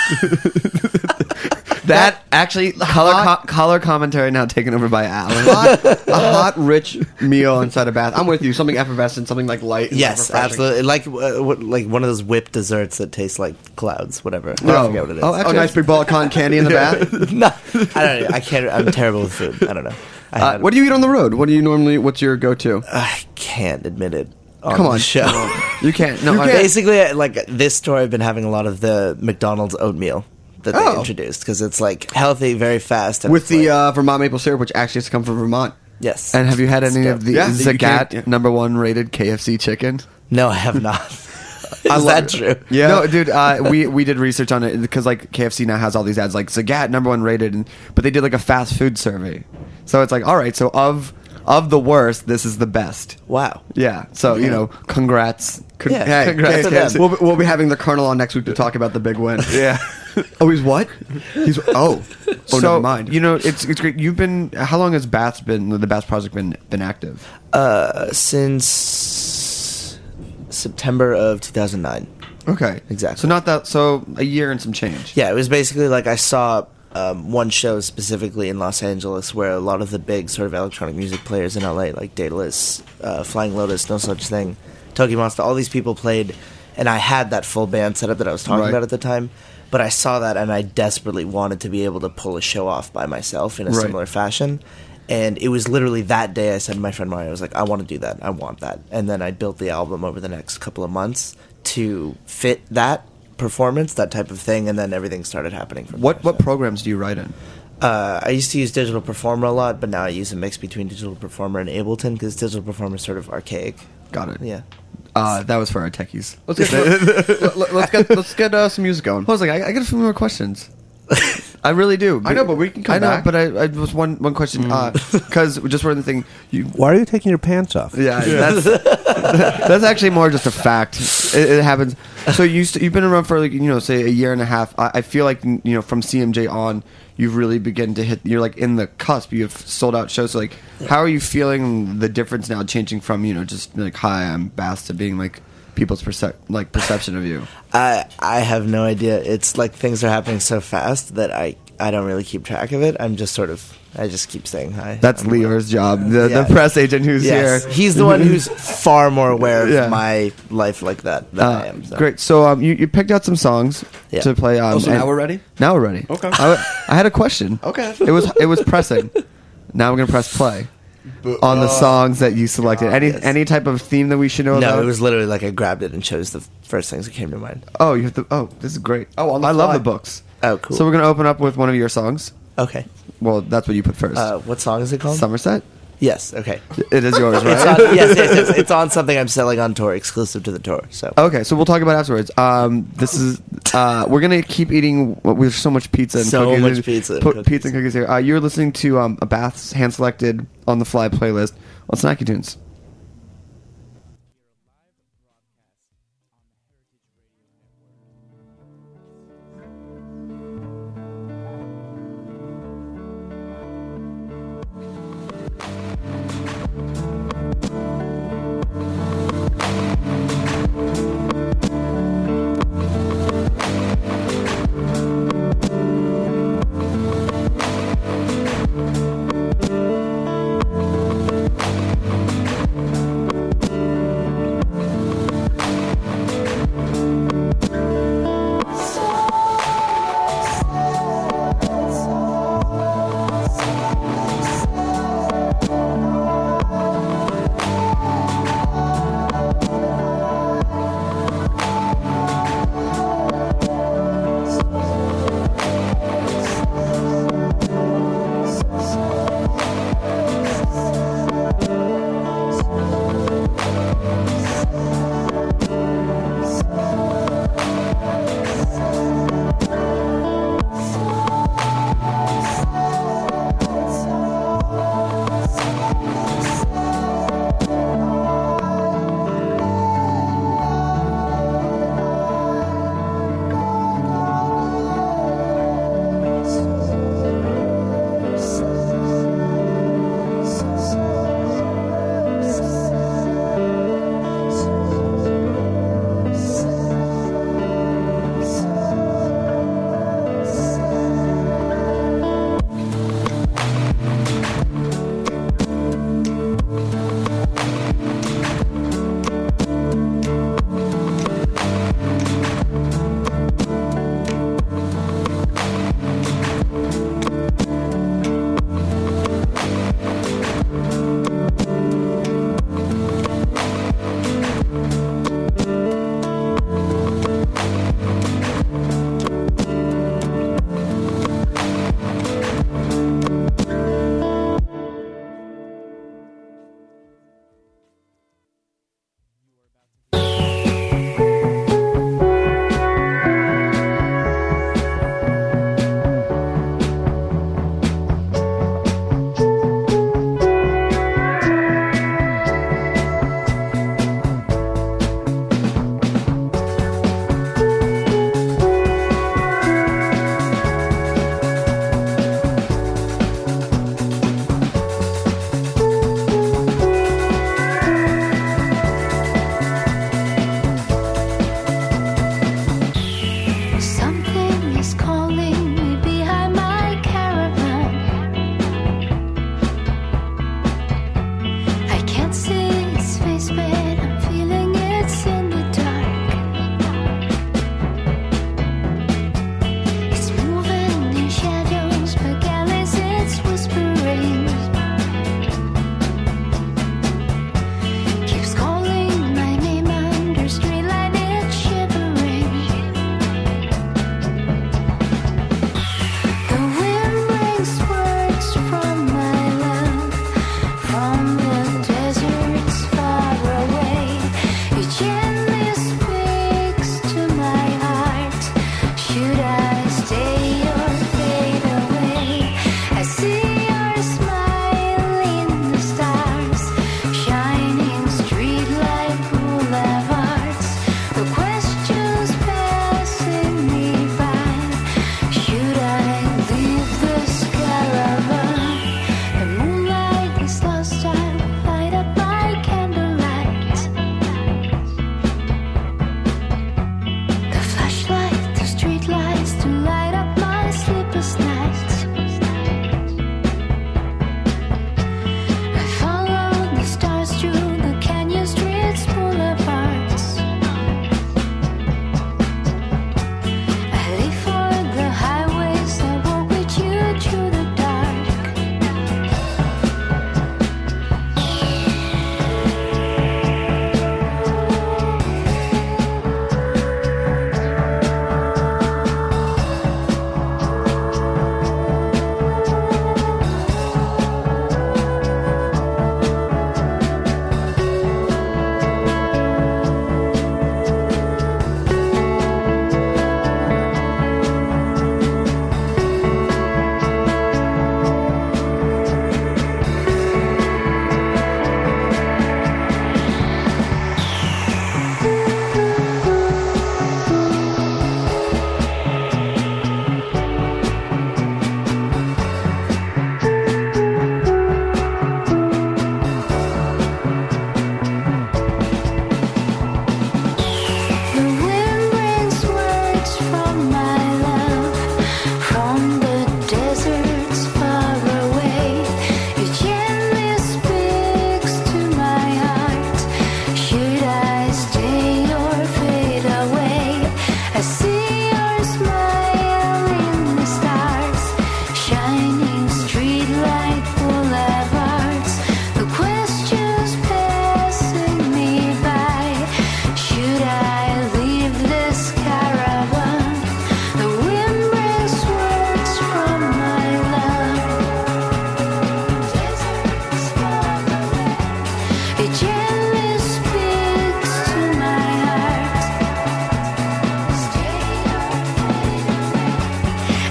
That actually color co- color commentary now taken over by Alan. Hot, a hot, rich meal inside a bath. I'm with you. Something effervescent, something like light. And Yes, refreshing. absolutely. Like uh, what, like one of those whipped desserts that taste like clouds, whatever. I Oh. forget what it is. Oh, Oh, actually, nice big ball of cotton candy in the bath. no, I don't know. I can't. I'm terrible with food. I don't know. I, Uh, had- What do you eat on the road? What do you normally? What's your go-to? I can't admit it. On Come the on. show. You can't. No, You I- can't. Basically, like this tour, I've been having a lot of the McDonald's oatmeal that they Oh. introduced because it's like healthy, very fast. and with it's the like- uh, Vermont maple syrup, which actually has to come from Vermont. Yes. And have you had any It's of the dope. Yeah, you Zagat can't- number one rated K F C chicken? No, I have not. I Is love that it. true? Yeah. No, dude. Uh, we we did research on it because like K F C now has all these ads like Zagat number one rated, and, but they did like a fast food survey. So it's like, all right, so of of the worst, this is the best. Wow. Yeah. So you Yeah. know, congrats. Con- Yeah, hey, congrats to K F C. them. We'll, be- we'll be having the Colonel on next week to talk about the big win. Yeah. Oh, he's what? He's oh. Oh, so, never mind. You know, it's it's great. You've been. How long has Bath's been the Bath project been been active? Uh, since September of two thousand nine. Okay, exactly. So not that. So a year and some change. Yeah, it was basically like I saw um, one show specifically in Los Angeles where a lot of the big sort of electronic music players in L A, like Daedalus, uh, Flying Lotus, No Such Thing, Tokyo Monster, all these people played, and I had that full band setup that I was talking Right. about at the time. But I saw that and I desperately wanted to be able to pull a show off by myself in a Right. similar fashion. And it was literally that day I said to my friend Mario, I was like, I want to do that. I want that. And then I built the album over the next couple of months to fit that performance, that type of thing, and then everything started happening from What what programs do you write in? uh, I used to use Digital Performer a lot, but now I use a mix between Digital Performer and Ableton because Digital Performer is sort of archaic. Got it. Yeah. Uh, that was for our techies. Let's get let, let, let's get let's get uh, some music going. I was like, I, I got a few more questions. I really do. I know, but we can come I know, back. but I, I was one one question because just one thing. You Why are you taking your pants off? Yeah, that's that's actually more just a fact. It, it happens. So you used to, you've been around for like you know say a year and a half. I, I feel like you know from C M J on, you've really begun to hit. You're like in the cusp. You've sold out shows. So like, how are you feeling the difference now, changing from you know just like hi, I'm Bath to being like people's percep- like perception of you? I I have no idea. It's like things are happening so fast that I, I don't really keep track of it. I'm just sort of I just keep saying hi. That's I'm Leor's job, the, Yeah. the press agent who's Yes. here. He's the one who's far more aware of Yeah. my life like that than Uh, I am. So. Great. So um, you, you picked out some songs Yeah. to play. Um, Oh, so and- now we're ready? Now we're ready. Okay. I, I had a question. Okay. It was it was pressing. Now we're gonna press play on the Oh, songs that you selected. God, any yes. any type of theme that we should know No, about? it was literally like I grabbed it and chose the first things that came to mind. Oh, you have to. Oh, this is great. Oh, on the I love fly. the books. Oh, cool. So we're gonna open up with one of your songs. Okay. Well, that's what you put first. Uh, what song is it called? Somerset. Yes. Okay. It is yours, right? It's on, yes, it is. It's on something I'm selling on tour, exclusive to the tour. So. Okay, so we'll talk about it afterwards. Um, this is uh, we're gonna keep eating. well, There's so much pizza and So cookies. much pizza and Put cookies. pizza and cookies here. Uh, you're listening to um, a Bath's hand selected on the fly playlist on Snacky Tunes.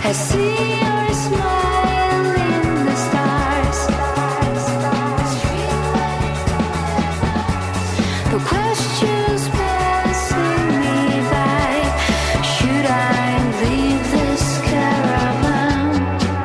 I see your smile in the stars. The questions passing me by. Should I leave this caravan?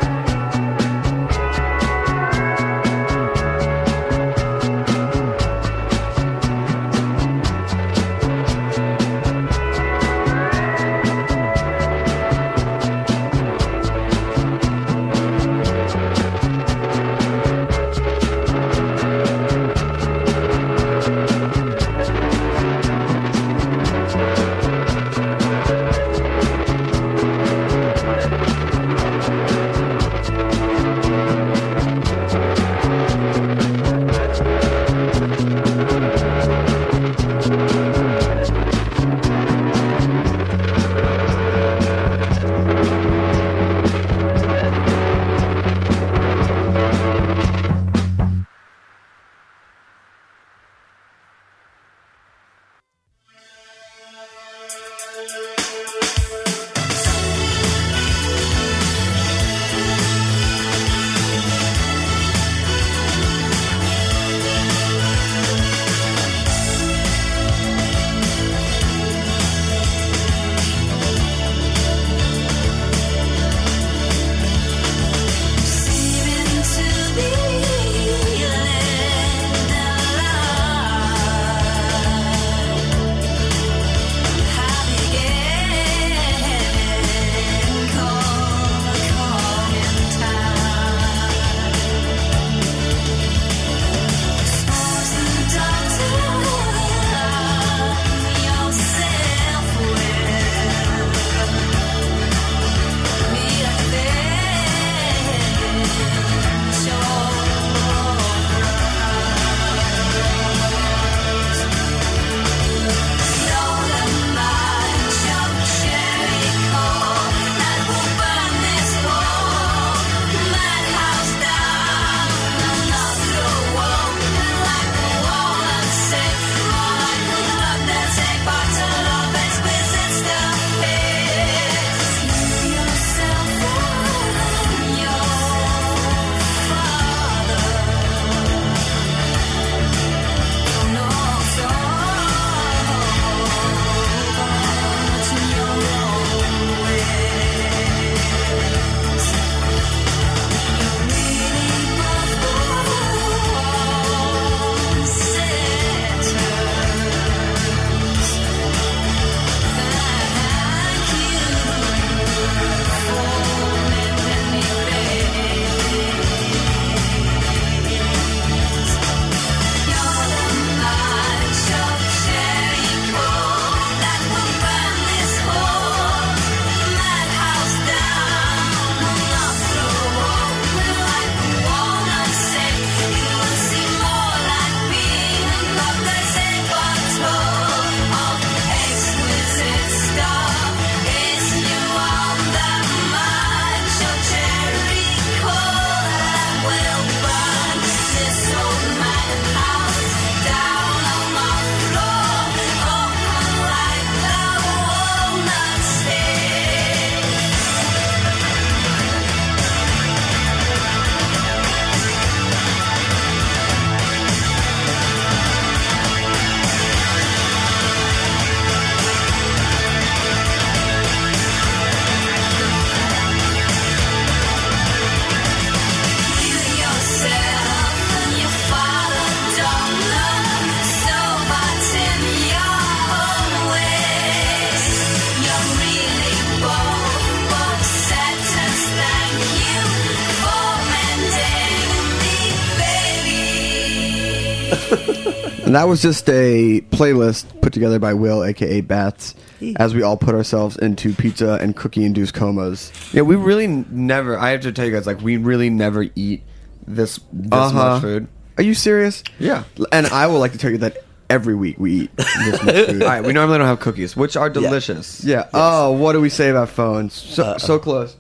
And that was just a playlist put together by Will, aka Bats, as we all put ourselves into pizza and cookie-induced comas. Yeah, we really n- never, I have to tell you guys, like, we really never eat this, this Uh-huh. much food. Are you serious? Yeah. And I will like to tell you that every week we eat this much food. All right, we normally don't have cookies, which are delicious. Yeah. yeah. Yes. Oh, what do we say about phones? So, uh, so close.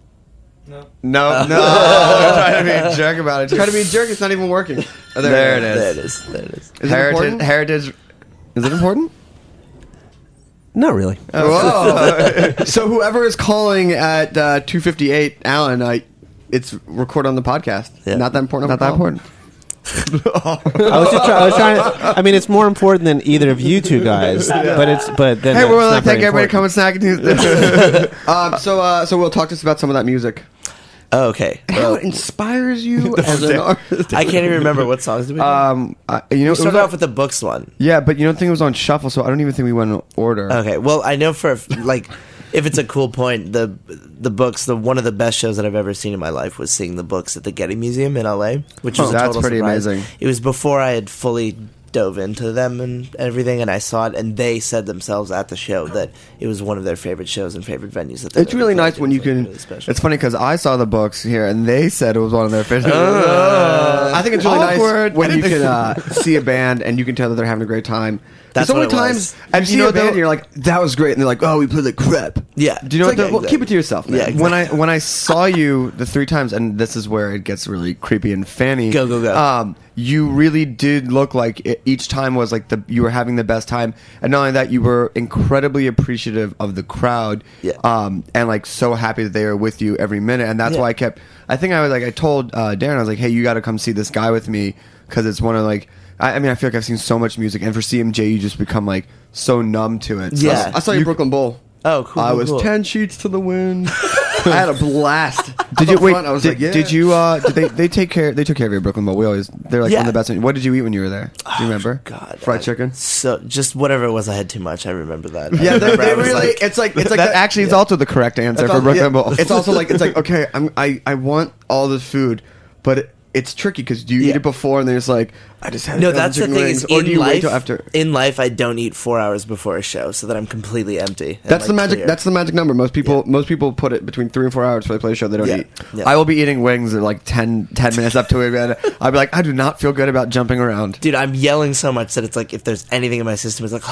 No. No, no. I'm trying to be a jerk about it. Try to be a jerk. It's not even working. Oh, there, there it is. There it is. There it is. Is heritage. It heritage. Is it important? Not really. Whoa. So whoever is calling at uh, two fifty-eight, Alan, uh, it's record on the podcast. Yeah. Not that important. Not that important. I was just try, I was trying to. I mean, it's more important than either of you two guys, but it's but then Hey, it's we're not like, thank very everybody to come important. and snack and um, So, uh, so we'll talk to us about some of that music. Oh, okay. How it inspires you as an artist. I can't even remember what songs did we do. Um, I, you know, we it was started on- off with the books one. Yeah, but you don't think it was on shuffle, so I don't even think we went in order. Okay, well, I know for like, if it's a cool point, the the books, the one of the best shows that I've ever seen in my life was seeing the books at the Getty Museum in L A, which was Oh, a that's total pretty surprise. amazing. It was before I had fully dove into them and everything, and I saw it, and they said themselves at the show that it was one of their favorite shows and favorite venues. That they've It's ever really played. nice when you can. really special. It's funny because I saw the books here and they said it was one of their favorites. Uh, I think it's really awkward. nice when I you didn't can uh, see a band and you can tell that they're having a great time. That's There's so what many it times was. and You you know know a band what, and you're like, that was great, and they're like, oh, we played like crap. Yeah. Do you know It's what? like- the, well, keep it to yourself, man. Yeah, exactly. When I when I saw you the three times, and this is where it gets really creepy and fanny. Go, go, go. Um, you really did look like it, each time was like the you were having the best time, and not only that, you were incredibly appreciative of the crowd. Yeah. Um, and like so happy that they were with you every minute, and that's Yeah. why I kept. I think I was like I told uh, Darren, I was like, hey, you got to come see this guy with me because it's one of like. I, I mean, I feel like I've seen so much music, and for C M J, you just become like so numb to it. So Yeah. I, s- I saw you, Brooklyn Bowl. Oh, cool. I cool, was cool. ten sheets to the wind. I had a blast. Did Up you wait? front, I was did, like, yeah. did you? Uh, did they? They take care. They took care of you, Brooklyn Bowl. We always. They're like Yeah. one of the best. What did you eat when you were there? Do you remember? God, fried chicken. So just whatever it was, I had too much. I remember that. I Yeah, they, remember I they was really. like- it's like it's like That that actually is yeah. also the correct answer That's for also- Brooklyn yeah. Bowl. It's also like it's like okay, I'm, I I want all this food, but it, it's tricky because you eat it before and then it's like I just had No, a dozen that's the chicken thing. wings, Is or in do you life, wait till after? in life, I don't eat four hours before a show, so that I'm completely empty. and, That's the like, magic. clear. That's the magic number. Most people, most people put it between three and four hours before they play a show. They don't Yeah. eat. Yeah. I will be eating wings at like ten, ten minutes up to it, and I'll be like, I do not feel good about jumping around. Dude, I'm yelling so much that it's like if there's anything in my system, it's like,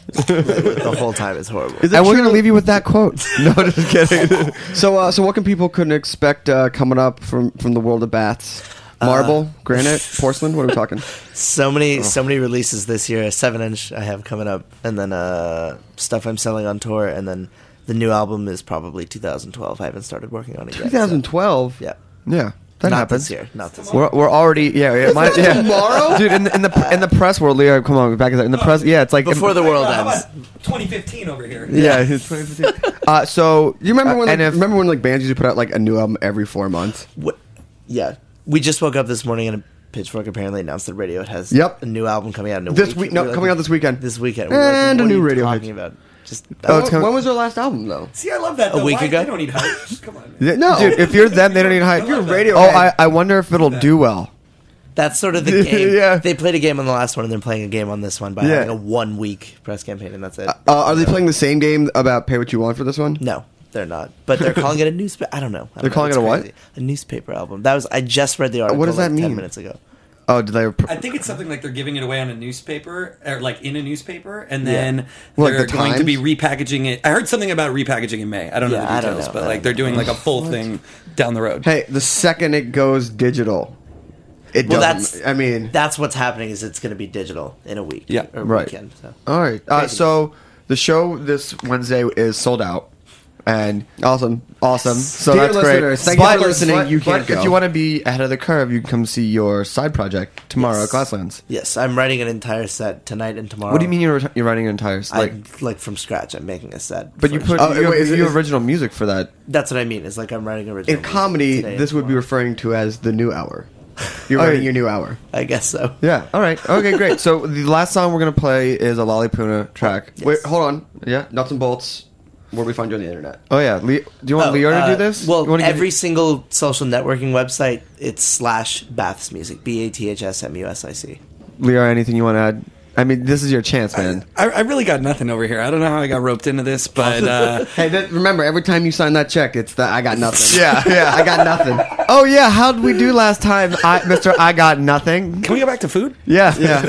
the whole time. It's horrible. And we're gonna leave you with that quote. No, just kidding. so, uh, so what can people can expect uh, coming up from from the world of baths? Marble, Uh, granite, porcelain. What are we talking? So many, Oh. so many releases this year. A seven inch I have coming up, and then uh, stuff I'm selling on tour, and then the new album is probably two thousand twelve. I haven't started working on it yet. twenty twelve. Yeah. Yeah. That Not happens. this year. Not this year. We're, we're already yeah yeah, my, yeah. Tomorrow? dude in the, in the in the press world, Leo. Come on, back in the press. Yeah, it's like Before the world How ends. about twenty fifteen over here? Yeah, it's twenty fifteen. uh, so you remember when? Like, remember when like bands used to put out like a new album every four months? What? Yeah, we just woke up this morning and a Pitchfork apparently announced that Radiohead has Yep. a new album coming out in a This week. week, no, We're like, coming out this weekend. This weekend, We're like, And a what new are you Radiohead. talking about? Just Oh, it's uh, coming- when was their last album though? See, I love that. A Though. week Why? ago? They don't need hype. Come on. Yeah, no, dude. If you're them, they don't need hype. You're Oh, I, I wonder if it'll do well. That's sort of the game. Yeah. They played a game on the last one, and they're playing a game on this one by Yeah. having a one week press campaign, and that's it. Uh, are they playing the same game about pay what you want for this one? No, they're not. But they're calling it a newspaper. I don't know. I don't They're know. calling It's it a what? crazy. A newspaper album. That was. I just read the article. what does that like ten mean? minutes ago. Oh, did they? I think it's something like they're giving it away on a newspaper, or like in a newspaper, and Yeah. then Well, like they're the going to be Times? repackaging it. I heard something about repackaging in May. I don't know Yeah, the I don't details, know. but I like don't they're doing know. like a full What? thing down the road. Hey, the second it goes digital, it Well, doesn't. that's. I mean, that's what's happening. Is it's going to be digital in a week. Yeah. or right. weekend. So. All right. Uh, Crazy. so the show this Wednesday is sold out. And awesome, awesome. So Dear that's listeners, great. thank you But- for listening. but- You can't but If go. you want to be ahead of the curve, you can come see your side project tomorrow Yes. at Glasslands. Yes, I'm writing an entire set tonight and tomorrow. What do you mean you're you're writing an entire s- like? Like, like from scratch, I'm making a set. But you for- put Oh, you, wait, is it- you is- original music for that. That's what I mean. It's like I'm writing original. In music comedy, today and this would be tomorrow. referring to as the new hour. You're Oh, writing yeah. your new hour. I guess so. Yeah. All right. Okay. Great. So the last song we're gonna play is a Lollipuna track. Yes. Wait. Hold on. Yeah. Nuts and bolts. Where do we find you on the internet? Oh yeah. Le- do you want Oh, Leo to uh, do this? Well, You wanna give- every single social networking website, it's slash Baths Music. B A T H S M U S I C. Leo, anything you want to add? I mean, this is your chance, man. I, I really got nothing over here. I don't know how I got roped into this, but uh, Hey, that, remember, every time you sign that check, it's the I got nothing. yeah, yeah, I got nothing. Oh yeah, how did we do last time, I, Mister I got nothing? can we go back to food? Yeah, yeah.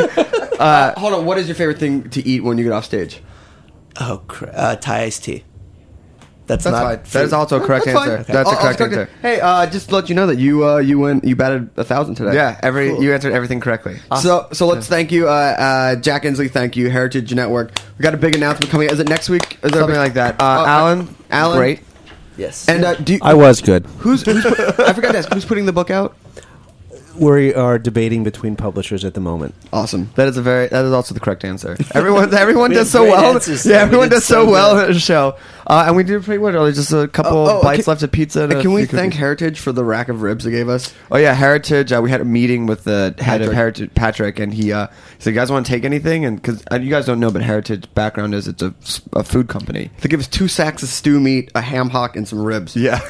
uh, hold on, what is your favorite thing to eat when you get off stage? Oh, cra- uh, Thai iced tea. That's, That's not. fine. That is also a correct That's fine. answer. Okay. That's I'll- a I'll correct correct answer. it. Hey, uh, just to let you know that you uh, you went you batted a thousand today. Yeah, every Cool. you answered everything correctly. So so let's thank you, uh, uh, Jack Inslee. Thank you, Heritage Network. We got a big announcement coming. Is it next week? Is there a Something big- like that. Uh, Uh, Alan, Alan, great. Yes. And uh, do you, I was good. who's, who's put, I forgot to ask who's putting the book out. We are debating between publishers at the moment. Awesome. That is a very. That is also the correct answer. Everyone, everyone We does have so great well. answers, Yeah, though. We everyone did does so, so well good. in the show, uh, and we did pretty well. There's just a couple Oh, oh, bites can- left of pizza. And Uh, a can we few thank cookies. Heritage for the rack of ribs they gave us? Oh yeah, Heritage. Uh, we had a meeting with the head of Patrick. Heritage, Patrick, and he uh, said, "You guys want to take anything?" And because uh, you guys don't know, but Heritage background is it's a, a food company. They give us two sacks of stew meat, a ham hock, and some ribs. Yeah.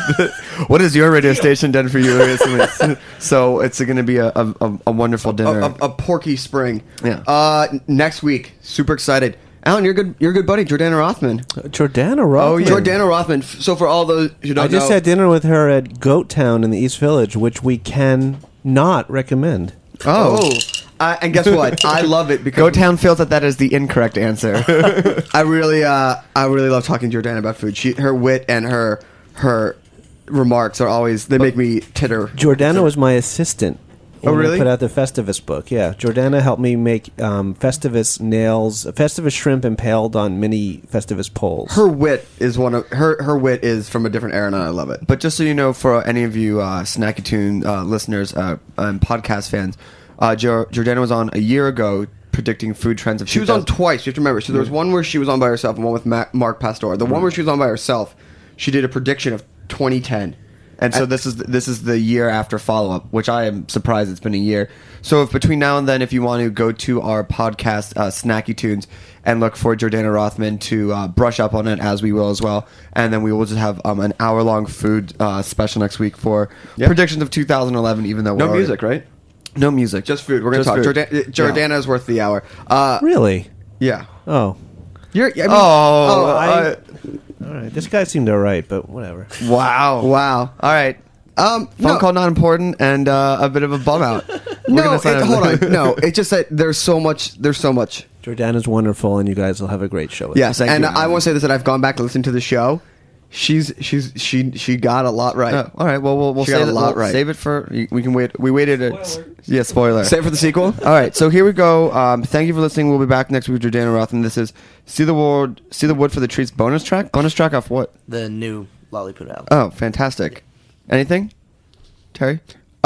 What has your radio station done for you recently? So it's going to be a, a, a wonderful A, dinner. a, a porky spring. Yeah. Uh, n- next week, super excited. Alan, you're good. You're a good buddy, Jordana Rothman. Jordana Rothman. Oh, yeah. Jordana Rothman. F- So for all those who don't I just know, had dinner with her at Goat Town in the East Village, which we can not recommend. oh, uh, and guess what? I love it because Go Town feels that that is the incorrect answer. I really, uh, I really love talking to Jordana about food. She, her wit and her her remarks are always they make me titter. Jordana was my assistant. Oh, when I really? put out the Festivus book. Yeah, Jordana helped me make um, Festivus nails, Festivus shrimp impaled on mini Festivus poles. Her wit is one of her. Her wit is from a different era, and I love it. But just so you know, for any of you uh, Snacky Tune uh, listeners uh, and podcast fans, uh, jo- Jordana was on a year ago predicting food trends of She was on twice. You have to remember. So there was one where she was on by herself, and one with Ma- Mark Pastor. The one where she was on by herself, she did a prediction of twenty ten. And so this is this is the year after follow up, which I am surprised it's been a year. So if between now and then, if you want to go to our podcast, uh, Snacky Tunes, and look for Jordana Rothman to uh, brush up on it, as we will as well, and then we will just have um, an hour long food uh, special next week for Yeah. predictions of two thousand eleven. Even though No we're already- music, right? No music, Just food. We're gonna Just talk. food. Jordan- Jordana is worth the hour. Uh, Really? yeah. Oh. You're. I mean, Oh, oh, I- uh, All right. This guy seemed all right, but whatever. Wow! wow. All right. Um, Phone no, call not important, and uh, a bit of a bum out. We're no. gonna sign It, up- hold on. No, it's just that there's so much. There's so much. Jordana's wonderful, and you guys will have a great show. with Yes, her. and I want to say this: that I've gone back to listen to the show. She's she's she she got a lot right. Oh, all right. Well, we'll, we'll She save got a it. lot we'll right. Save it for. We can wait. We waited. A, yeah, spoiler. Save it for the sequel. All right. So here we go. Um, thank you for listening. We'll be back next week with Jordana Rothman. This is See the World. See the Wood for the Trees bonus track. Bonus track off what? The new Lolliput album. Oh, fantastic. Anything, Terry?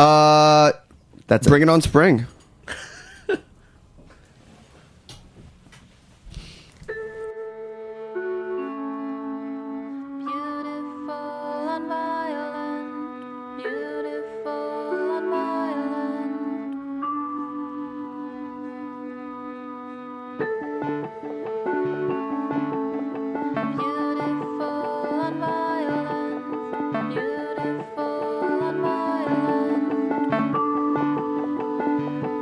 Uh, That's bring it. it on spring. Beautiful and violent, beautiful and violent. Beautiful and violent, beautiful and violent.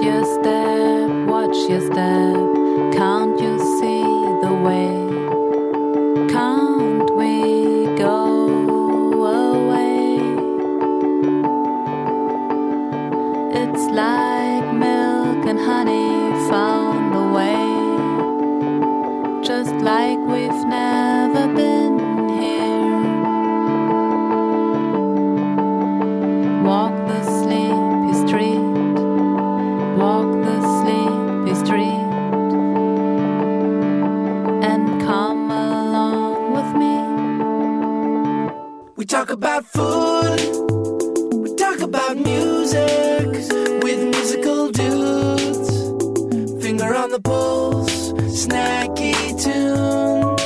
your step, watch your step. Can't you see the way? Can't we go away? It's like milk and honey found a way. Just like we've never been here. Walk the sleepy street. Walk the sleepy street. And come along with me. We talk about food. We talk about music with musical dudes. Finger on the pulse, snacky tunes.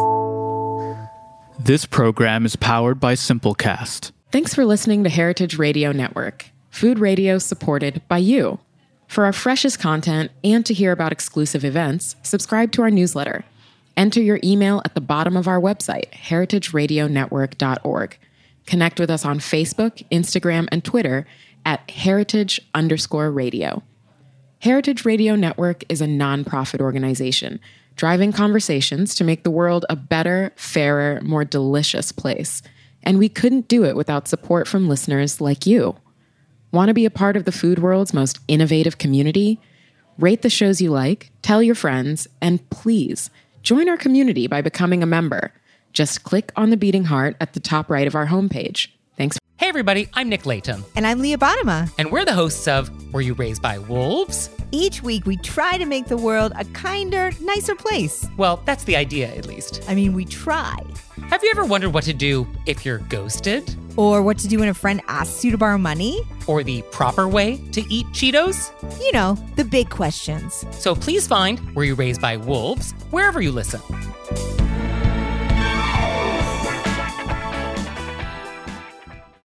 This program is powered by Simplecast. Thanks for listening to Heritage Radio Network, food radio supported by you. For our freshest content and to hear about exclusive events, subscribe to our newsletter. Enter your email at the bottom of our website, heritage radio network dot org. Connect with us on Facebook, Instagram, and Twitter at heritage underscore radio. Heritage Radio Network is a nonprofit organization driving conversations to make the world a better, fairer, more delicious place. And we couldn't do it without support from listeners like you. Want to be a part of the food world's most innovative community? Rate the shows you like, tell your friends, and please join our community by becoming a member. Just click on the beating heart at the top right of our homepage. Thanks. Hey everybody, I'm Nick Latham. And I'm Leah Bottima. And we're the hosts of Were You Raised by Wolves? Each week we try to make the world a kinder, nicer place. Well, that's the idea, at least. I mean, we try. Have you ever wondered what to do if you're ghosted? Or what to do when a friend asks you to borrow money? Or the proper way to eat Cheetos? You know, the big questions. So please find Were You Raised by Wolves wherever you listen.